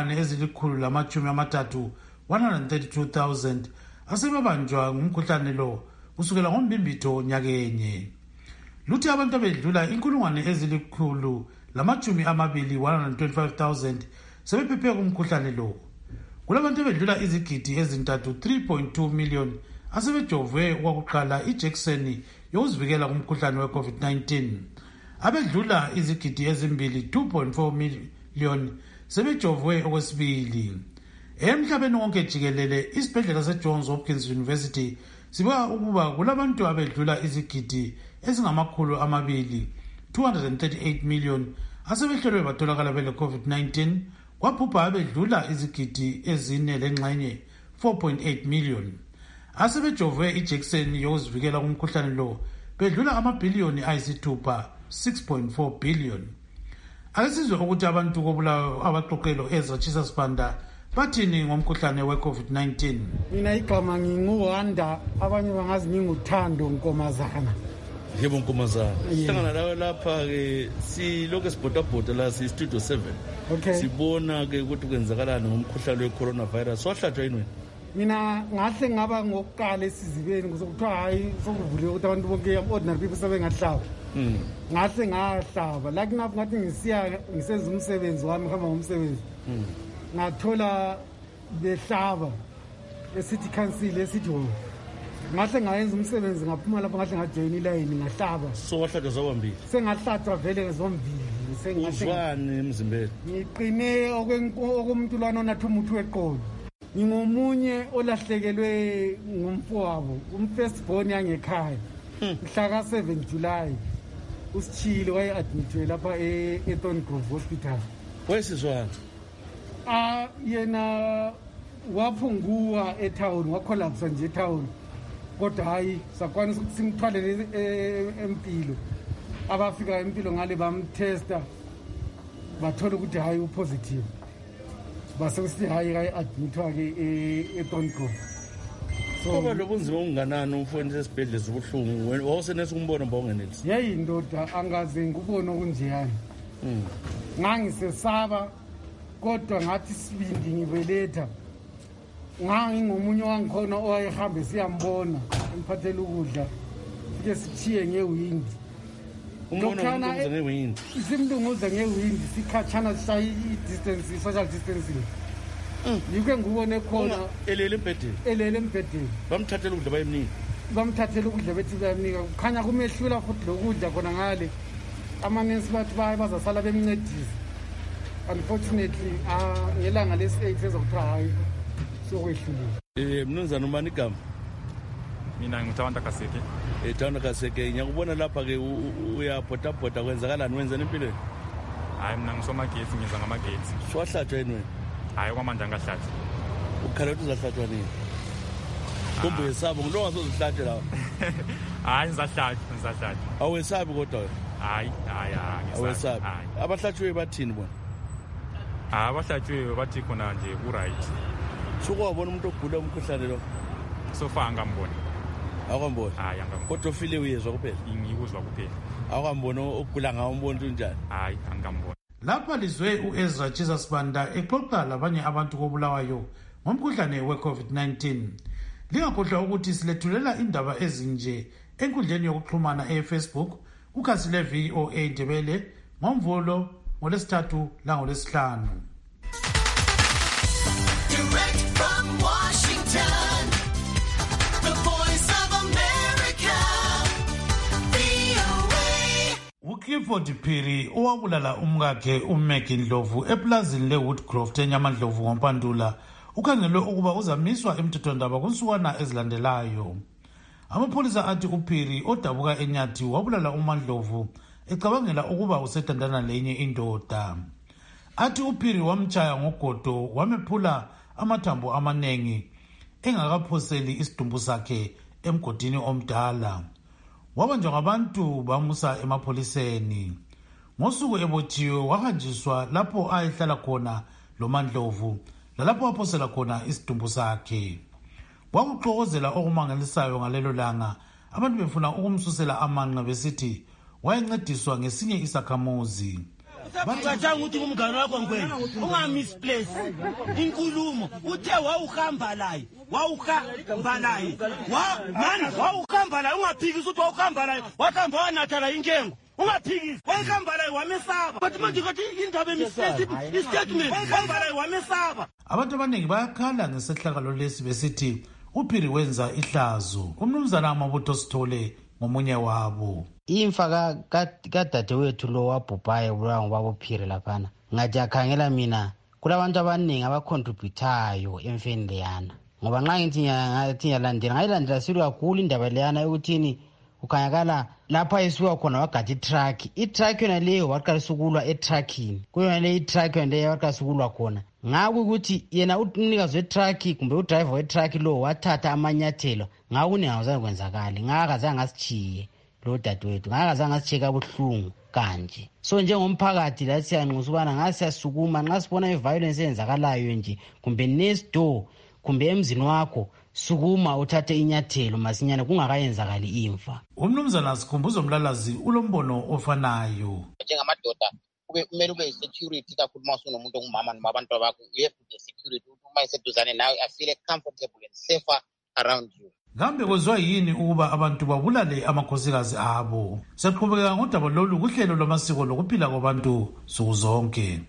132,000 asebebanjwa ngumkhuhlane lo kusukela ngoMbimbitho nyakenye. Luthi abantu abedlula 125,000 sebephephe kumkhuhlane lo. Kulabantu abedlula izigidi ezintathu 3.2 million asebejovwe okwakuqala ijekiseni yokuzivikela kumkhuhlane we-COVID-19. Abedlula izigidi ezimbili 2.4 million sebejovwe okwesibili. Emhlabeni wonke jikelele isibhedlela seJohns Hopkins University sibeka ukuba kulabantu abedlula izigidi ezingamakhulu 238 million asebehlolwe batholakala bele COVID-19, kwaphupha abedlula izigidi ezine lengxenye 4.8 million asebejovwe ijekiseni yokuzivikela kumkhuhlane lo bedlula amabhiliyoni ayisithupha 6.4 billion. Akasizwe ukuthi abantu kobulawa abaqoqelo ezatshisa sibanda bathini ngomkhuhlane we-COVID-19. Mina igama nginguWanda, abanye bangazi nginguThando Nkomazana. Yebo Nkomazana. Sihlangana lawe lapha ke silokho sibhodabhoda la si-Studio 7. Okay. Sibona ke ukuthi kwenzakalani ngomkhuhlane we-coronavirus. Wahlatshwa yini wena? Mina ngahle ngaba ngokuqala esizibeni kuzokuthiwa hayi sokuvule ukuthi abantu bonke ordinary people sebengahlaba. Ngahle ngahlaba like napho ngathi ngisenza umsebenzi wami ngihamba ngomsebenzi. Ngathola behlaba eCity Council esithi ho. Ngahle ngayenza umsebenzi ngaphuma lapho ngahle ngajoin iline ngahlaba. So wahlatshwa zombili. Sengahlatshwa vele zombili. Uzwani emzimbeni? Ngiqine okomuntu lwana onathi umuthi weqolo. Ngingomunye olahlekelwe ngumfowabo, umfirstborn yangekhaya. Mhla ka 7 July uSichile waye-admitwe lapha eThorn Grove Hospital. Wesizwana? Yena waphunguwa etown, wacollapse nje etown. Kodwa hayi sakwanisa ukuthi simthwalele empilo. Abafika empilo ngale bamtesta bathola ukuthi hayi upositive. Base usithi hayi admitwa ke eThorn Grove. Ngoba lobunzima unganani umfowenu sesibhedlela sobuhlungu wawusenesa ukumbona mbongenelisi. Yayi ndoda angaze ngubone okunjeyani. Ngangisesaba kodwa ngathi sibindi ngibeletha. Ngomunye wangikhona owayehambe siyambona emphathela ukudla. Sike sithiye ngewindi. Umbona ngewindi. Simlunguza ngewindi sikhatshana sishaya i-distance, social distancing. Yike ngubone khona elele embhedeni. Bamthathela ukudla bayemnika. Bamthathela ukudla bethi bayamnika. Kukhanya kumehlula futhi lokudla khona ngale. Amanensi bathi bazasala bemncedisa. Unfortunately ngelanga lesi-8 ezokuthiwa hayi sokwehlulile. Mnumzana ubani igama? Mina ngithanda Kaseke. Thanda Kaseke, ngiyakubona lapha ke uyabhodabhoda kwenzakalani wenzani empilweni? hayi mina ngisomagetsi ngiza ngamagetsi. Siwahlatshwa yini wena? Hayi kwamanje angahlatshwa. Ukhala ukuthi uzahlatshwa nini? Kumbe yesabo ngilo ngasozihlatshe lawo. Hayi ngizahlatshwa. Awesabi kodwa wena? Hayi awesabi. Abahlatshwe bathini bona? Abahlatshwe bathi khona nje ku-right. Sukwabona umuntu ogula umkhuhlane lo? Sofa angamboni. Awukamboni? Hayi angamboni. Kodwa ufile uyezwa kuphela? Ngikuzwa kuphela. Awukamboni ogula ngawo umbona unjani? Hayi angamboni. Lapha lizwe uEzra Jesus Banda exoxa labanye abantu kobulawayo ngomkhuhlane we-COVID-19. Lingakhohlwa ukuthi silethulela indaba ezinje enkundleni yokuxhumana eFacebook ukhasi le-VOA Ndebele ngoMvulo, ngoLwesithathu langoLwesihlanu. Direct from Washington, the voice of America, VOA. uClifford Phiri owabulala umkakhe uMaggie Ndlovu eplazini leWoodcroft eNyamandlovu ngoMpandula ukhangelwe ukuba uzamiswa emthethwandaba kunsukwana ezilandelayo. Amapholisa athi uPhiri odabuka eNyathi wabulala uMandlovu ecabangela ukuba usethandana lenye indoda. Athi uPhiri wamtshaya ngogodo wamephula amathambo amanengi engakaphoseli isidumbu sakhe emgodini omdala. Wabanjwa ngabantu bamusa emapholiseni. Ngosuku ebotshiwe wahanjiswa lapho ayehlala khona loMandlovu lalapho waphosela khona isidumbu sakhe. Kwakuxokozela okumangalisayo ngalelo langa, abantu befuna ukumsusela amanqe besithi wayencediswa ngesinye isakhamuzi. Bacatshanga ukuthi kumngane wakho ngwena unga-misplace inkulumo uthe wawuhamba laye mani wawuhamba laye ungaphikisi ukuthi wawuhamba laye wakuhamba wanatha la inkengo ungaphikisi wawuhamba laye wamesaba bathi manje kathi indaba istatement wawuhamba laye wamesaba. Abantu abaningi bayakhala ngesehlakalo lesi besithi uPhiri wenza ihlazo. Umnumzana Mabutho Sithole ngomunye wabo. Imfa kadadewethu lo wabhubhayo ubulawa ngubaba uPhiri laphana ngathi akhangela mina kulabantu abaningi abacontributayo emfeni leyana ngoba nxa ngithi ngiyalandela ngayilandela silo kakhulu indaba leyana ekuthini ukhanyakala lapha esuka khona wagada itruck yona leyo waqalisa ukulwa etruckini kuyona leyo itruck yona leyo waqalisa ukulwa khona ngakukuthi yena umnikazi wetruck kumbe udriver wetruck lo wathatha amanyathelo ngakungazange kwenzakala ngakazange ngasichiye lo dadewethu ngakazange ngasicheka buhlungu kanje. So njengomphakathi la siyanxusa ubana ngasiyasukuma nxa sibona iviolence eyenzakalayo nje kumbe next door kumbe emzini wakho sukuma uthathe inyathelo masinyane kungakayenzakali imfa. Umnumzana Sikhumbuzo Mlalazi ulombono ofanayo. Njengamadoda kumele ube security kakhulu uma usunomuntu ongumama noma abantu bakho you have to be security uma eseduzane nawe I feel comfortable and safer around you. Kambe kozwa yini ukuba abantu babulale amakhosikazi abo? Siqhubeka ngodaba lolu kuhlelo lwamasiko lokuphila kwabantu suku zonke.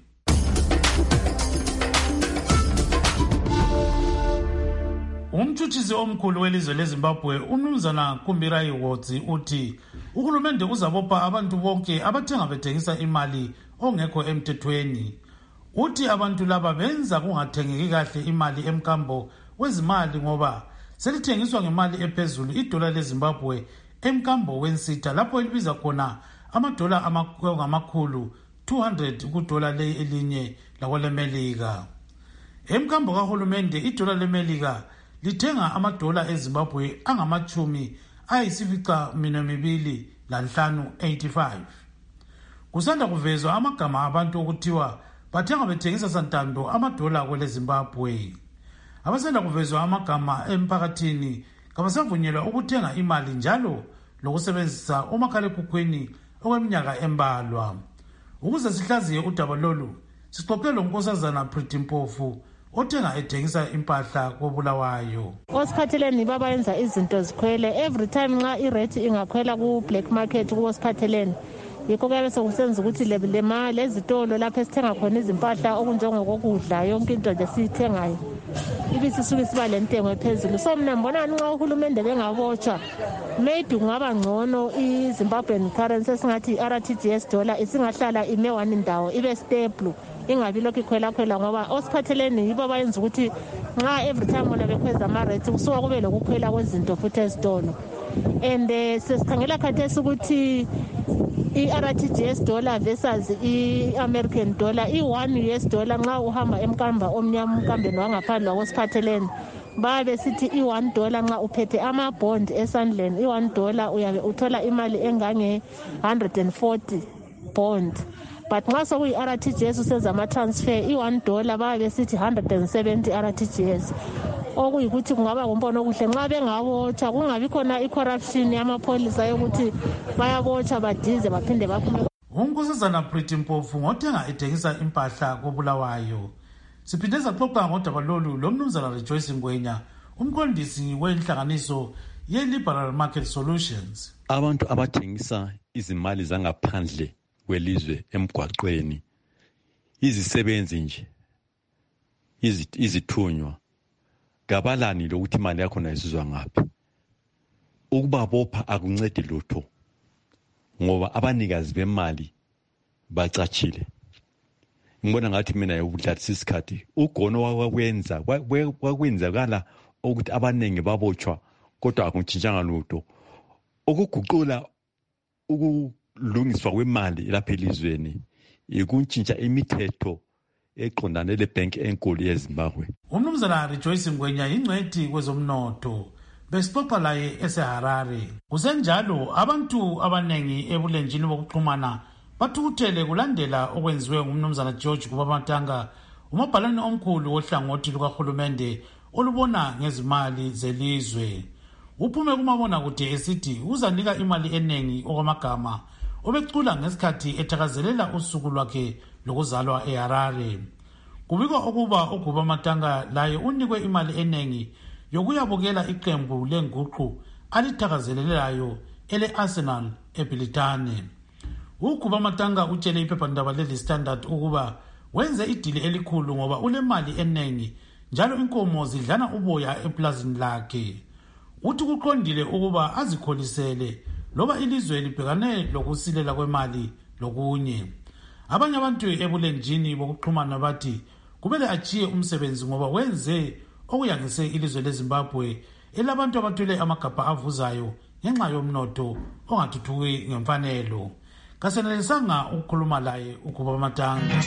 Umtshutshisi omkhulu welizwe leZimbabwe uMnumzana Kumbirai Wotsi uthi uhulumende uzabopha abantu bonke abathenga bethengisa imali ongekho emthethweni. Uthi abantu laba benza kungathengeki kahle imali emkambo wezimali ngoba selithengiswa ngemali ephezulu idola leZimbabwe emkambo wensitha lapho elibiza khona amadola amakhulu 200 kudola elinye lakwelemelika. Emkambo kahulumende idola lemelika lithenga amadola eZimbabwe angamachumi ayisificaminwembili lanhlanu 85. Kusanda kuvezwa amagama abantu okuthiwa bathenga bethengisa santando amadola kwele Zimbabwe. Abasanda kuvezwa amagama emphakathini kabasavunyelwa ukuthenga imali njalo lokusebenzisa umakhalekhukhwini okweminyaka embalwa. Ukuze sihlaziye udaba lolu sixoxe lonkosazana Pretty Mpofu othenga ethengisa impahla kobulawayo. Osiphatheleni babayenza izinto zikhwele every time nxa irate ingakhwela ku black market kuosiphatheleni yikho kuyabe sokusenza ukuthi le mali ezitolo lapho esithenga khona izimpahla okunjengokudla yonke into nje siyithengayo ibisisuke siba lentengo ephezulu. So mina ngibona nxa uhulumende bengabotshwa maybe kungaba ngcono iZimbabwean currency esingathi RTGS dollar isingahlala ime one indawo ibe stable ingabi lokhu ikhwela ngoba osiphatheleni yibo bayenza ukuthi nxa every time bona bekhweza ama rates kusuka kube lokukhwela kwezinto futhi ezitolo and sesikhangela khathesi ukuthi i-RTGS dollar versus i-American dollar i-1 US dollar nxa uhamba emkamba omnyama umkambeni wangaphandle kwesiphatheleni babe sithi i-1 dollar nxa uphethe amabond esandleni i-1 dollar uyabe uthola imali engange 140 bond but nxa sokuyi-RTGS usenza ama-transfer i-1 dollar babe sithi 170 RTGS okuyikuthi kungaba ngumbono okuhle nxa bengabotsha kungabi khona i-corruption yamapholisa yokuthi bayabotsha badize baphinde baphume. unkosazana Pretty Mpofu ngothenga ethengisa impahla koBulawayo. Siphinde saxoxa ngodaba lolu lomnumzana Rejoice Ngwenya umqondisi wenhlanganiso ye-Liberal Market Solutions. Abantu abathengisa izimali zangaphandle kwelizwe emgwaqweni izisebenzi nje izithunywa gabalani lokuthi imali yakho nayisizwa ngaphi. Ukubabopha akuncedi lutho ngoba abanikazi bemali bacachile. Ngibona ngathi mina yobudlathisa isikhathi ugono wakwenzakala ukuthi abaningi babotshwa kodwa akuntshintshanga lutho. Ukuguqula ukulungiswa kwemali lapha elizweni ikuntshintsha imithetho eqondane lebank enkulu yeZimbabwe. Umnumzana Rejoice Ngwenya ingcwethi kwezomnotho besixoxa laye eseHarare. Kusenjalo abantu abanengi ebulenjini bokuxhumana bathukuthele kulandela okwenziwe ngumnumzana George Kubamatanga umabhalane omkhulu wohlangothi lukahulumende olubona ngezimali zelizwe. Uphume kumabona kude esithi uzanika imali enengi okwamagama obecula ngesikhathi ethakazelela usuku lwakhe lokuzalwa eHarare. Kubikwa ukuba uGubamatanga laye unikwe imali enengi yokuyabukela iqembu lenguqu alithakazelelayo ele-Arsenal eBilitane. uGubamatanga utshele iphephandaba leli Standard ukuba wenze idili elikhulu ngoba ulemali enengi njalo inkomo zidlana uboya eplazini lakhe. Uthi kuqondile ukuba azikholisele loba ilizwe libhekane lokusilela kwemali lokunye. Abanye abantu ebulenjini bokuxhumana bathi kumele achiye umsebenzi ngoba wenze okuyangise ilizwe leZimbabwe elabantu abathwele amagabha avuzayo ngenxa yomnotho ongathuthuki ngemfanelo. Kasenelisanga ukukhuluma laye uGubamatanga.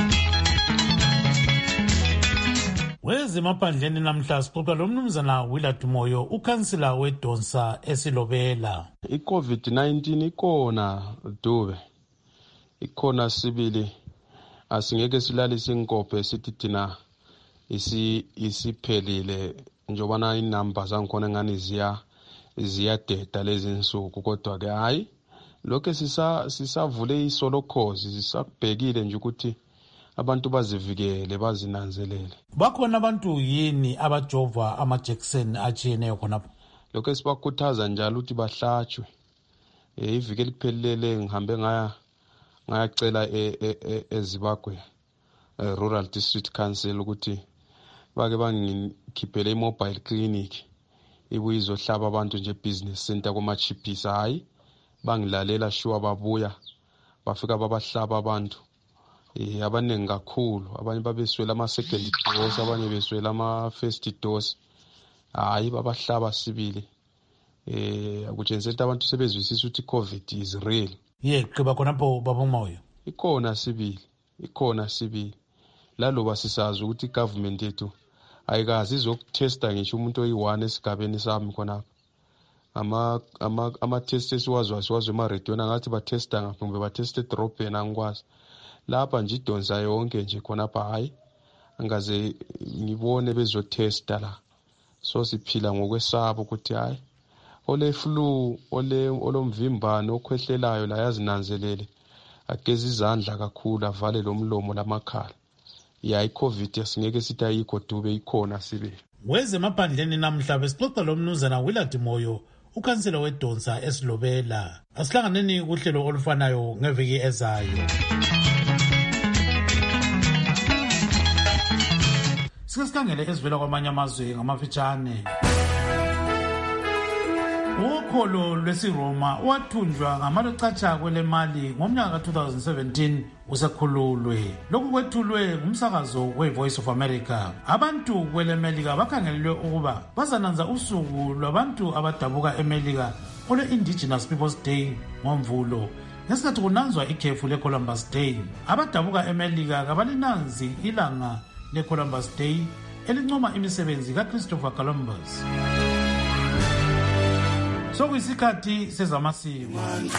Wezemaphandleni namhla sixoxa lomnumzana Willard Moyo ukhansila weDonsa eSilobela. I-COVID-19 ikona Dube. Ikhona sibili asingeke silalise inkophe sithi thina isiphelile njobana inamba zangikhona ngani ziyadeda lezi insuku kodwa ke hayi lokho sisavule isolokhozi sisabhekile nje ukuthi abantu bazivikele bazinanzelele. Bakhona abantu yini abajova amajekiseni atshiyeneyo khonapho? Lokho sibakhuthaza njalo ukuthi bahlatshwe. Iviki eliphelele ngihambe ngayacela eZimbabwe Rural District Council ukuthi bake bangikhiphele i-mobile clinic ibuye izohlaba abantu nje business center kuma-chippies. Hayi bangilalela sure babuya bafika babahlaba abantu abaningi kakhulu. Abanye babeswela ama-second dose abanye beswela ama-first dose. Hayi babahlaba sibili. Akutshengisa ukuthi abantu sebezwisisa ukuthi i-COVID is real. Qiba khonapho Baba Moyo. Ikhona sibili laloba sisazi ukuthi i-government yethu ayikazi izokutesta ngisho umuntu oyi-1 esigabeni sami khonapho. Ama-test siwazwe ema-radio ngathi batesta ngaphi kumbe bateste edrobheni angikwazi. Lapha nje idonsa yonke nje khonapha hayi angaze ngibone bezotesta la. So siphila ngokwesaba ukuthi hayi ole-flu olomvimbano okhwehlelayo la yazinanzelele ageze izandla kakhulu avale lo mlomo lamakhala. I-COVID asingeke sithi ayikho Dube ikhona sibili. Wezemaphandleni namhla besixoxa lomnumzana Willard Moyo ukhansela weDonsa eSilobela. Asihlanganeni kuhlelo olufanayo ngeviki ezayo. Sesikhangele ezivela kwamanye amazwe ngamafitshane. ukholo lwesiRoma wathunjwa ngamalocatsha kwelemali ngomnyaka ka-2017 usekhululwe. Lokhu kwethulwe ngumsakazo we-Voice of America. Abantu kwelemelika bakhangelelwe ukuba bazananza usuku lwabantu abadabuka emelika olwe-Indigenous Peoples Day ngoMvulo. Ngesikhathi kunanzwa ikhefu le-Columbus Day, abadabuka emelika kabalinanzi ilanga le-Columbus Day elincoma imisebenzi kaChristopher Columbus. Sokuyisikhathi sezamasiko.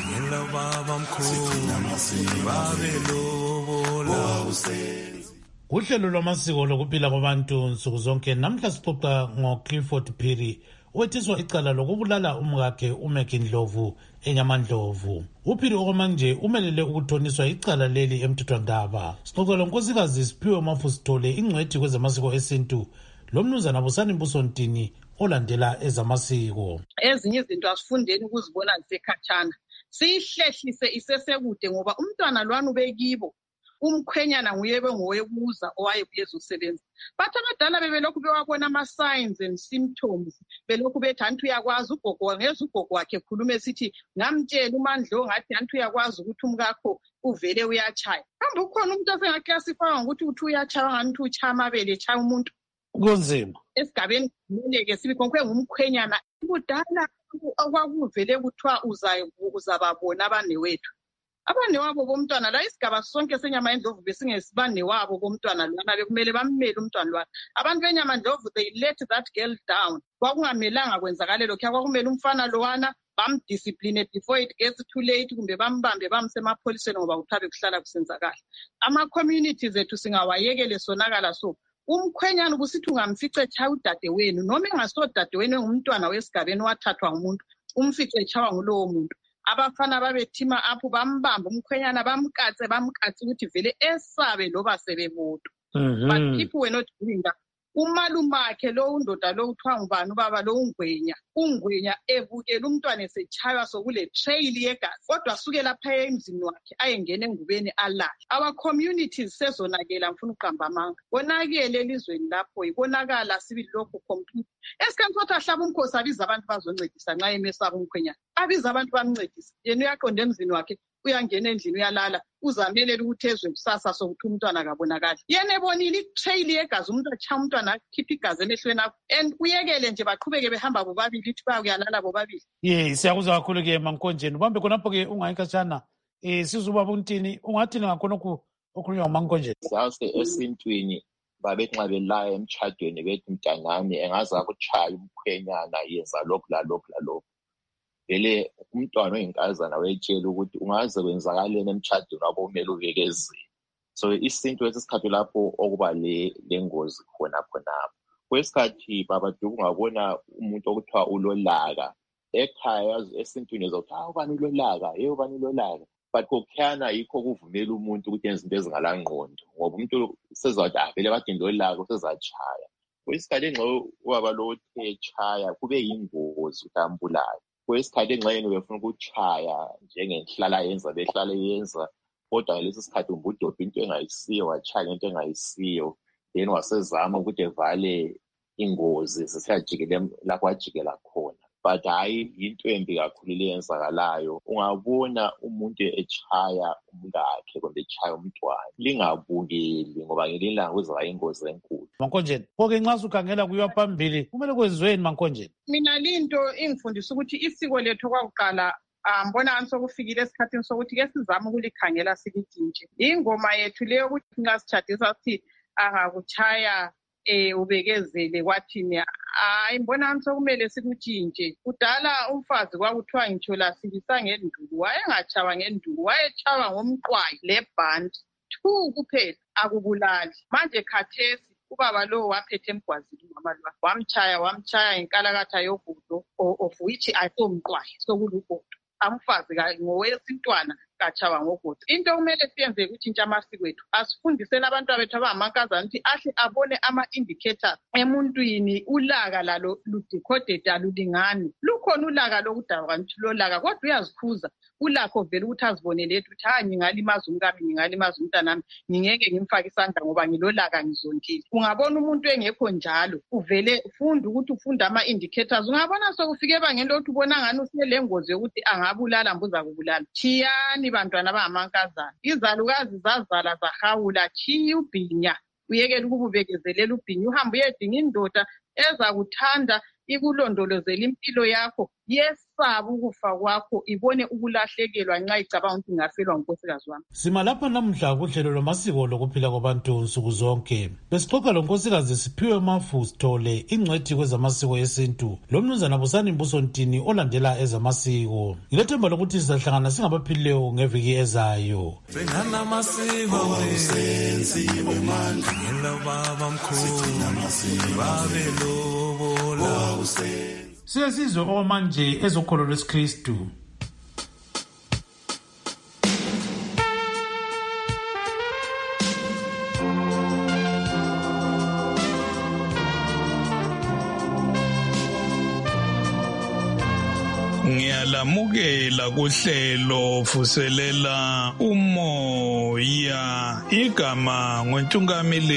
Uhlelo lwamasiko lokuphila kwabantu nsuku zonke namhla sixoxa ngoClifford Phiri wethiswa icala lokubulala umkakhe uMaggie Ndlovu eNyamandlovu. uPhiri okwamanje umelele ukuthoniswa icala leli emthethwandaba. Sixoxa lonkosikazi Siphiwe Mafusithole ingcwethi kwezamasiko esintu lomnumzana Busani Mbusontini olandela ezamasiko. Ezinye izinto asifundeni ukuzibona zisekhatshana, siyihlehlise isesekude ngoba umntwana lwana ubekibo, umkhwenyana nguye bengowebuza owayebuyeza usebenza. Bathi abadala bebelokhu bewabona ama-signs and symptoms, belokhu bethi anti uyakwazi ugogo, ngeza ugogo wakhe khulume sithi ngamtshela uMandlo ngathi anti uyakwazi ukuthi umkakho uvele uyachaya. Kambe ukhona umuntu asengaklasifaywa ngokuthi uthi uyachaya ngathi uchaya amabele, chaya umuntu kunzima. Esigabeni kumele sibe konke ngumkhwenyana. Kudala okwakuvele kuthiwa uzababona abanewethu. Abanewabo bomntwana la isigaba sonke seNyamandlovu besingesibane-wabo bomntwana lwana bekumele bamele umntwana lwana. Abantu beNyamandlovu they let that girl down. Kwakungamelanga kwenzakale lokho, kwakumele umfana lowana bamdiscipline before it gets too late, kumbe bambambe bamse emapholiseni ngoba kuthabe kuhlala kusenzakala. Ama-communities ethu singawayekele sonakala so. Umkhwenyana kusithi ungamfice chaya udade wenu noma engasodade wenu ngumntwana wesigabeni wathathwa ngumuntu, umfice chawa ngulowo muntu. Abafana babethima apho bambamba umkhwenyana bamkatse ukuthi vele esabe loba sebebodwa. But people were not doing that. Umalumakhe lo undoda lo uthiwa ngubani ubaba lo ungwenya ebukela umntwana esechaywa sokule trail yegazi, kodwa asuke lapha emzini wakhe ayengena engubeni alala. Our communities sezonakela, mfuna uqamba amanga konakele elizweni lapho ibonakala sibili lokho complete. Esikhathi sokuthi ahlaba umkhosi abiza abantu bazoncedisa nxa emesaba umkhwenyana, abiza abantu bamncedisa, yena uyaqonda emzini wakhe, uyangena endlini uyalala, uzamelela ukuthi ezwe kusasa sokuthi umntwana akabonakali. Yena ebonile itrail yegazi, umuntu achaya umntwana akhipha igazi emehlweni akho, and uyekele nje baqhubeke behamba bobabili ithi bayakuyalala bobabili. Siyakuzwa kakhulu-ke Mankonjeni. Ubambe khonapho-ke ungayikhatshana sizubaba uNtini, ungathini ngakhonokhu okhulunywa nguMankonjeni? Sase esintwini babethi nxa belaya emtshadweni bethi mntanami engaze akuchaya umkhwenyana yenza lokhu lalokhu lalokhu. Vele umntwana oyinkazana wetshela ukuthi ungaze kwenzakaleni emtshadweni wabo kumele ubekezele. So isinto esesikhathi lapho okuba lengozi khonapho. Kwesikhathi babaduku ungabona umuntu okuthiwa ulolaka ekhaya esintwini ezokuthi ubani ulolaka, ubani ulolaka. But kokhuyana yikho kuvumela umuntu ukuthi yenze into ezingalangqondo ngoba umuntu sezathi vele bathi ndolaka usezatshaya. Kwesikhathi engxe ubaba lo uthe chaya kube yingozi utambulayo. Kwesikhathi engxenye befuna ukutshaya njengenhlala yenza kodwa ngalesi sikhathi umbudobha into engayisiyo, wachaya into engayisiyo, then wasezama ukuthi evale ingozi sesiyajikele lapho wajikela khona. But hayi into embi kakhulu le yenzakalayo. Ungabona umuntu echaya umkakhe kumbe echaya umntwana, lingabukeli ngoba ngelinye ilanga kuzaba ingozi enkulu. Mankonjeni, phoke nxa sukhangela kuyiwa phambili kumele kwenziweni Mankonjeni? Mina linto ingifundisa ukuthi isiko lethu kwakuqala mbona ansokufikile esikhathini sokuthi ke sizama ukulikhangela silitshintshe. Ingoma yethu leyo ukuthi nxa sitshadisa sithi angakuchaya ubekezele kwathini, hayi mbona ansokumele sikutshintshe. Kudala umfazi kwakuthiwa ngitsho lasilisa ngenduku, wayengachawa ngenduku, wayechawa ngomqwayi lebhanti 2 kuphela akubulali. Manje khathesi ubaba lo waphethe emgwazini umama lo wamchaya inkalakatha yogudo of which ayisomqwayi sokulugodo. Amfazi ngowesintwana katshaywa ngogodo. Into okumele siyenze ukuthi amasiko ethu asifundiseni abantwana bethu abangamankazana ukuthi ahle abone ama-indicators emuntwini. Ulaka lalo ludecoded alulingani. Lukhona ulaka lokudalwa kanti lolaka kodwa uyazikhuza ulakho vele ukuthi azibonele ukuthi ngingalimaza umkami, ngingalimaza umntanami, ngingeke ngimfake isandla ngoba ngilolaka ngizondile. Ungabona umuntu engekho njalo uvele ufunda ukuthi ufunda ama-indicators. Ungabona sokufike ebangeni lokuthi ubona ngani uselengozi yokuthi angabulala mbuza kubulala. Chiyani bantwana abangamankazana, izalukazi zazala zahawula, chiya ubhinya, uyekele ukububekezelela ubhinya, uhambe uyedinga indoda ezakuthanda ikulondolozela impilo yakho, yesaba ukufa kwakho, ibone ukulahlekelwa nxa icabanga ukuthi ngafelwa ngunkosikazi wami. Sima lapha namhla kuhlelo lwamasiko lokuphila kwabantu nsuku zonke. Besixoxa lonkosikazi Siphiwe Mafu Sithole, ingcwethi kwezamasiko esintu, lomnumzana Busani Mbusontini olandela ezamasiko. Ngilethemba lokuthi sizahlangana singabaphilileyo ngeviki ezayo. Siyesizwe omanje ezokholo lwesikristu. Ngiyalamukela kuhlelo vuselela umoya, igama ngoNtungamili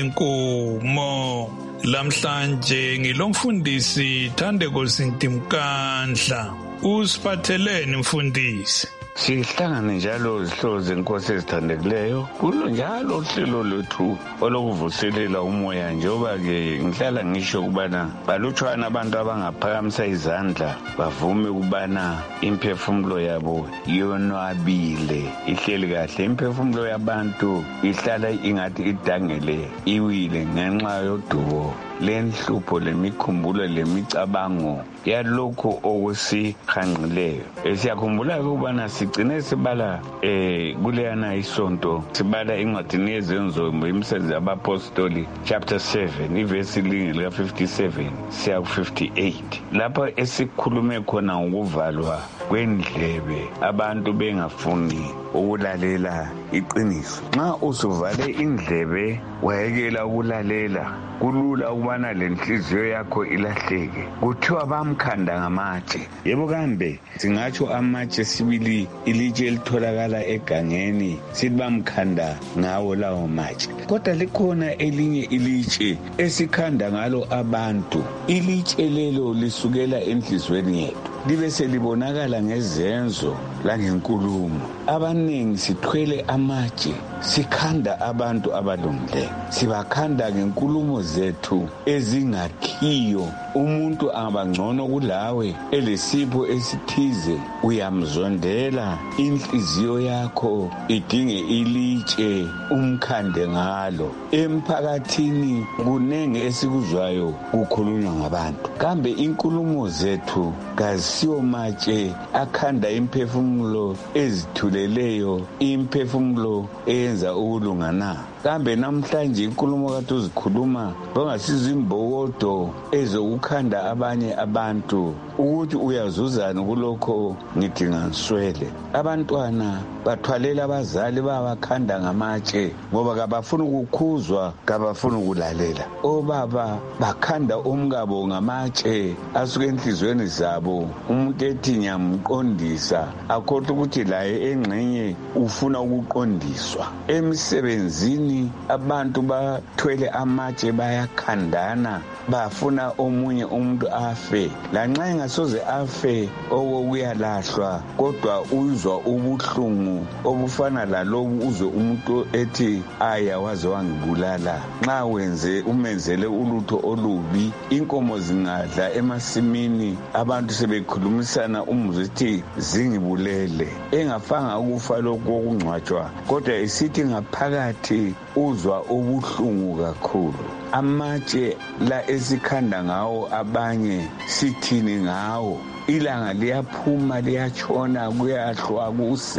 Nkomo. Lamhlanje ngilomfundisi Thandeko Sintimkandla. Usiphatheleni mfundisi? Sihlangane njalo izihlobo zenkosi ezithandekileyo kulo njalo uhlelo lwethu olokuvuselela umoya, njengoba-ke ngihlala ngisho ukubana balutshwana abantu abangaphakamisa izandla bavume ukubana imphefumulo yabo yonwabile, ihleli kahle. Imphefumulo yabantu ihlala ingathi idangele iwile ngenxa yodubo lenhlupho lemikhumbulo lemicabango yalokho okusihanqileyo. Siyakhumbula ukubana sigcine sibala kuleyana isonto sibala incwadini yezenzo imisebenzi yabapostoli chapter 7 ivesi lika 57 siya 58, lapha esikhulume khona ukuvalwa kwendlebe, abantu bengafuni ukulalela iqiniso. Nxa usuvale indlebe wayekela ukulalela, kulula ukubana lenhliziyo yakho ilahleke. Kuthiwa bamkhanda ngamatshe. Yebo kambe singatsho amatshe sibili ilitshe elitholakala egangeni sithi bamkhanda ngawo lawo matshe. Kodwa likhona elinye ilitshe esikhanda ngalo abantu. Ilitshe lelo lisukela enhlizweni yethu libe selibonakala ngezenzo langenkulumo. Abaningi sithwele amatshe sikhanda abantu abalungileyo, sibakhanda ngenkulumo zethu ezingakhiyo. Umuntu angabangcono kulawe elesipho esithize, uyamzondela, inhliziyo yakho idinge ilitshe umkhande ngalo. Emphakathini kunenge esikuzwayo kukhulunywa ngabantu, kambe inkulumo zethu kazisiyo matshe akhanda imphefumulo ezithuleleyo, imphefumulo eyenza ukulunga na? Kambe namhlanje inkulumo kade uzikhuluma bangasizwa imbokodo ezokukhanda abanye abantu ukuthi uyazuzana kulokho ngidinga nswele. Abantwana bathwalela abazali babakhanda ngamatshe ngoba kabafuna ukukhuzwa, kabafuna ukulalela. Obaba bakhanda omkabo ngamatshe asuke enhlizweni zabo. Umuntu ethi nyamqondisa akhohle ukuthi laye engxenye ufuna ukuqondiswa. Emsebenzini abantu bathwele amatshe bayakhandana, bafuna omunye umuntu afe. Lanxa engasoze afe okuyalahlwa, kodwa uzwa ubuhlungu obufana lalobu uzwe umuntu ethi aya waze wangibulala. Nxa umenzele ulutho olubi, inkomo zingadla emasimini, abantu sebekhulumisana umuzwe ethi zingibulele. Engafanga ukufa lokhu okungcwatshwa, kodwa esithi ngaphakathi uzwa ubuhlungu kakhulu. Amatshe la esikhanda ngawo abanye sithini ngawo? Ilanga liyaphuma liyatshona kuyahlwa kuse,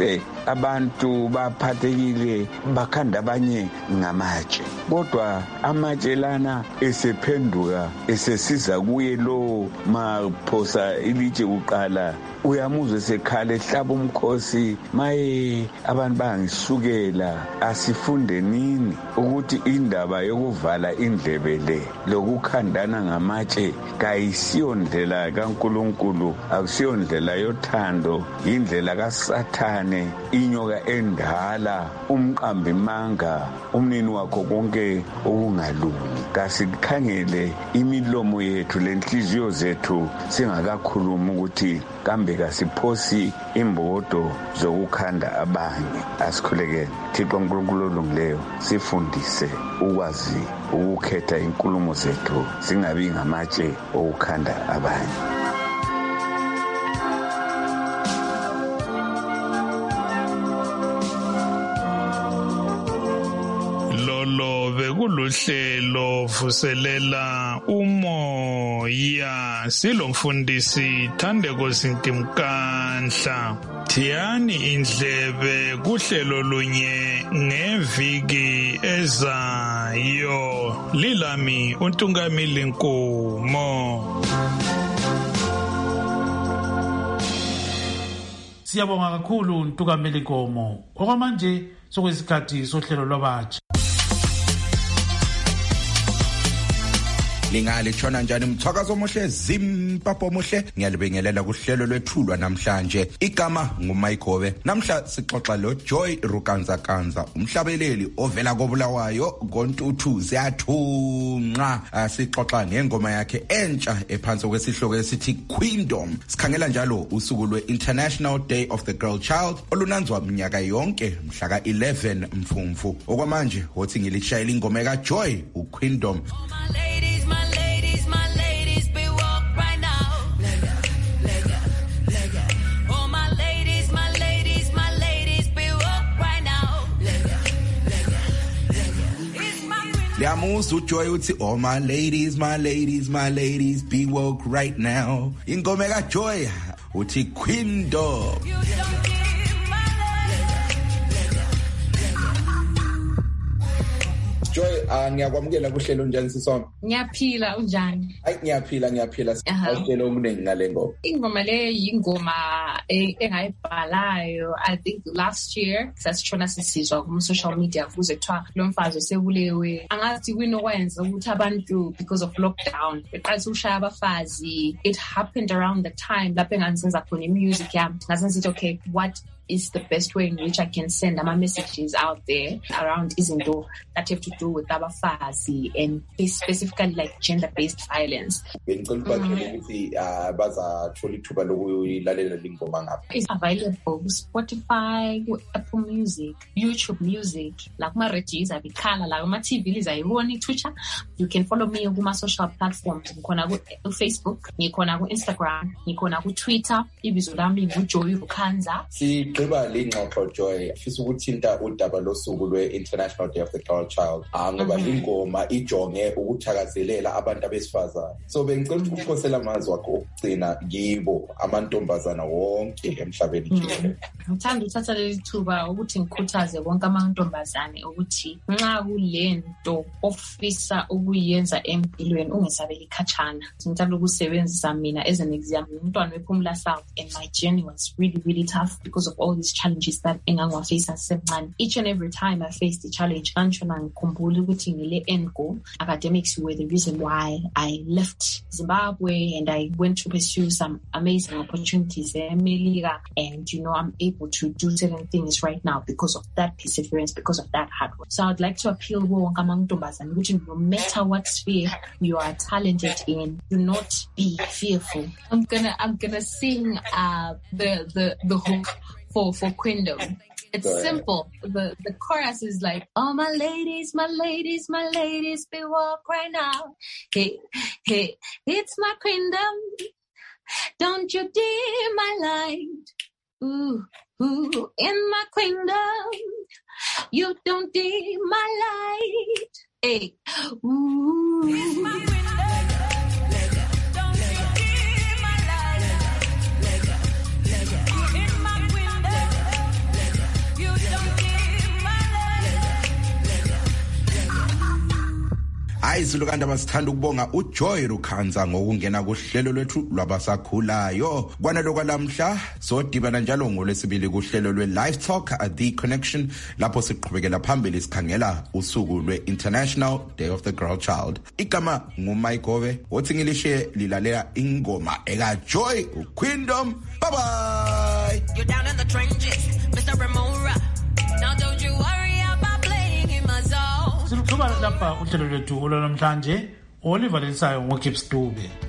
abantu baphathekile bakhanda abanye ngamatshe, kodwa amatshe lana esephenduka esesiza kuye lo maphosa ilitshe uqala uyamuzwe esekhala ehlaba umkhosi, maye abantu bangisukela. Asifunde nini ukuthi indaba yokuvala indlebe le lokukhandana ngamatshe kayisiyo ndlela kaNkulunkulu, akusiyo ndlela yothando, indlela kaSathane, inyoka endala, umqambi manga, umnini wakho konke okungalungi. Kasikhangele imilomo yethu lenhliziyo zethu singakakhuluma ukuthi kambe kasiphosi imbodo zokukhanda abanye. Asikhulekele Thixo uNkulunkulu olungileyo, sifundise ukwazi ukukhetha inkulumo zethu singabi ngamatshe okukhanda abanye. Bekuluhlelo vuselela umoya silomfundisi Thandeko Sintimkanhla. Thiyani indlebe kuhlelo lunye ngeviki ezayo. Lilami uNtungamili Nkomo. Siyabonga kakhulu Ntungamili Nkomo. Okwamanje sokuyisikhathi sohlelo lwabatsha. Lingalithona njani mthakazo omuhle zimpapho omuhle, ngiyalibingelela kuhlelo lwethulwa namhlanje. Igama nguMayigobe. Namhla sixoxa lo Joy Rukanza, umhlabeleli ovela koBulawayo koNtuthu siyathunqa. Sixoxa ngengoma yakhe entsha ephansi kwesihloko esithi Queendom. Sikhangela njalo usuku lwe-International Day of the Girl Child olunanzwa mnyaka yonke mhla ka-11 Mfumfu. Okwamanje wothi ngilishayela ingoma kaJoy uQueendom. Liyamuza uJoy uthi oh my ladies, be woke right now. Ingoma kaJoy uthi Queendom. Joy, ngiyakwamukela kuhlelo njani sisona? Ngiyaphila unjani? Hayi ngiyaphila. Sihlelo okuningi ngale ngoma. Ingoma le yingoma engayibhalayo I think last year sasitshona sisizwa kuma social media kuze kuthiwa lo mfazi osebulewe. Angathi kwinokwenza ukuthi abantu because of lockdown beqalisa ukushaya abafazi. It happened around the time lapho engansenza khona music yami. Ngasenza okay, what is the best way in which I can send my messages out there around izinto that have to do with abafazi and specifically like gender-based violence. It's available Spotify, Apple Music, YouTube Music, like my radios abikhala, like my TV izayibona Twitter. You can follow me on my social platforms. Ngikona ku Facebook, ngikona ku Instagram, ngikona ku Twitter. Ibizo lami nguJoy Rukanza. Sigqiba lengxoxo Joy, fisa ukuthinta udaba losuku lwe-International Day of the Girl Child. Ngoba ingoma ijonge ukuthakazelela abantu abesifazane. So bengicela ukuphosela amazwi akho okugcina kibo amantombazana wonke emhlabeni jikelele. Ngithanda ukuthatha leli thuba ukuthi ngikhuthaze bonke amantombazane ukuthi nxa kulento ofisa ukuyenza empilweni ungesabeli khatshana. Ngithanda ukusebenzisa mina as an example. Umntwana wePhumula South and my journey was really tough because of all these challenges that engangwafisa semncane. Each and every time I faced the challenge, ngantshona ngikhumbula ukuthi ngile end goal. Academics were the reason why I left Zimbabwe and I went to pursue some amazing opportunities in America. And I'm able to do certain things right now because of that perseverance, because of that hard work. So I'd like to appeal which no matter what sphere you are talented in, do not be fearful. I'm gonna sing the hook for Queendom. It's simple. The chorus is like, oh my ladies, be woke right now. Hey, it's my Queendom. Don't you dim my light. Ooh, in my Queendom. You don't dim my light. Hey, ooh. It's my Queendom. hayi Zulu kanti abasithanda ukubonga uJoy Rukhanza ngokungena kuhlelo lwethu lwabasakhulayo kwanalokho lamhla sodibana njalo ngolwesibili kuhlelo lwe-Live Talk at The Connection lapho siqhubekela phambili sikhangela usuku lwe-International Day of the Girl Child. Igama nguMayigobe othi ngilishiye lilalela ingoma ekaJoy uQueendom. Bye bye. You're down in the trenches, Mr. Remora. Now don't you worry about playing in my zone. Siluxhuba lapha uhlelo lwethu olwanamhlanje Oliver Lensayo ngoGibbs Dube.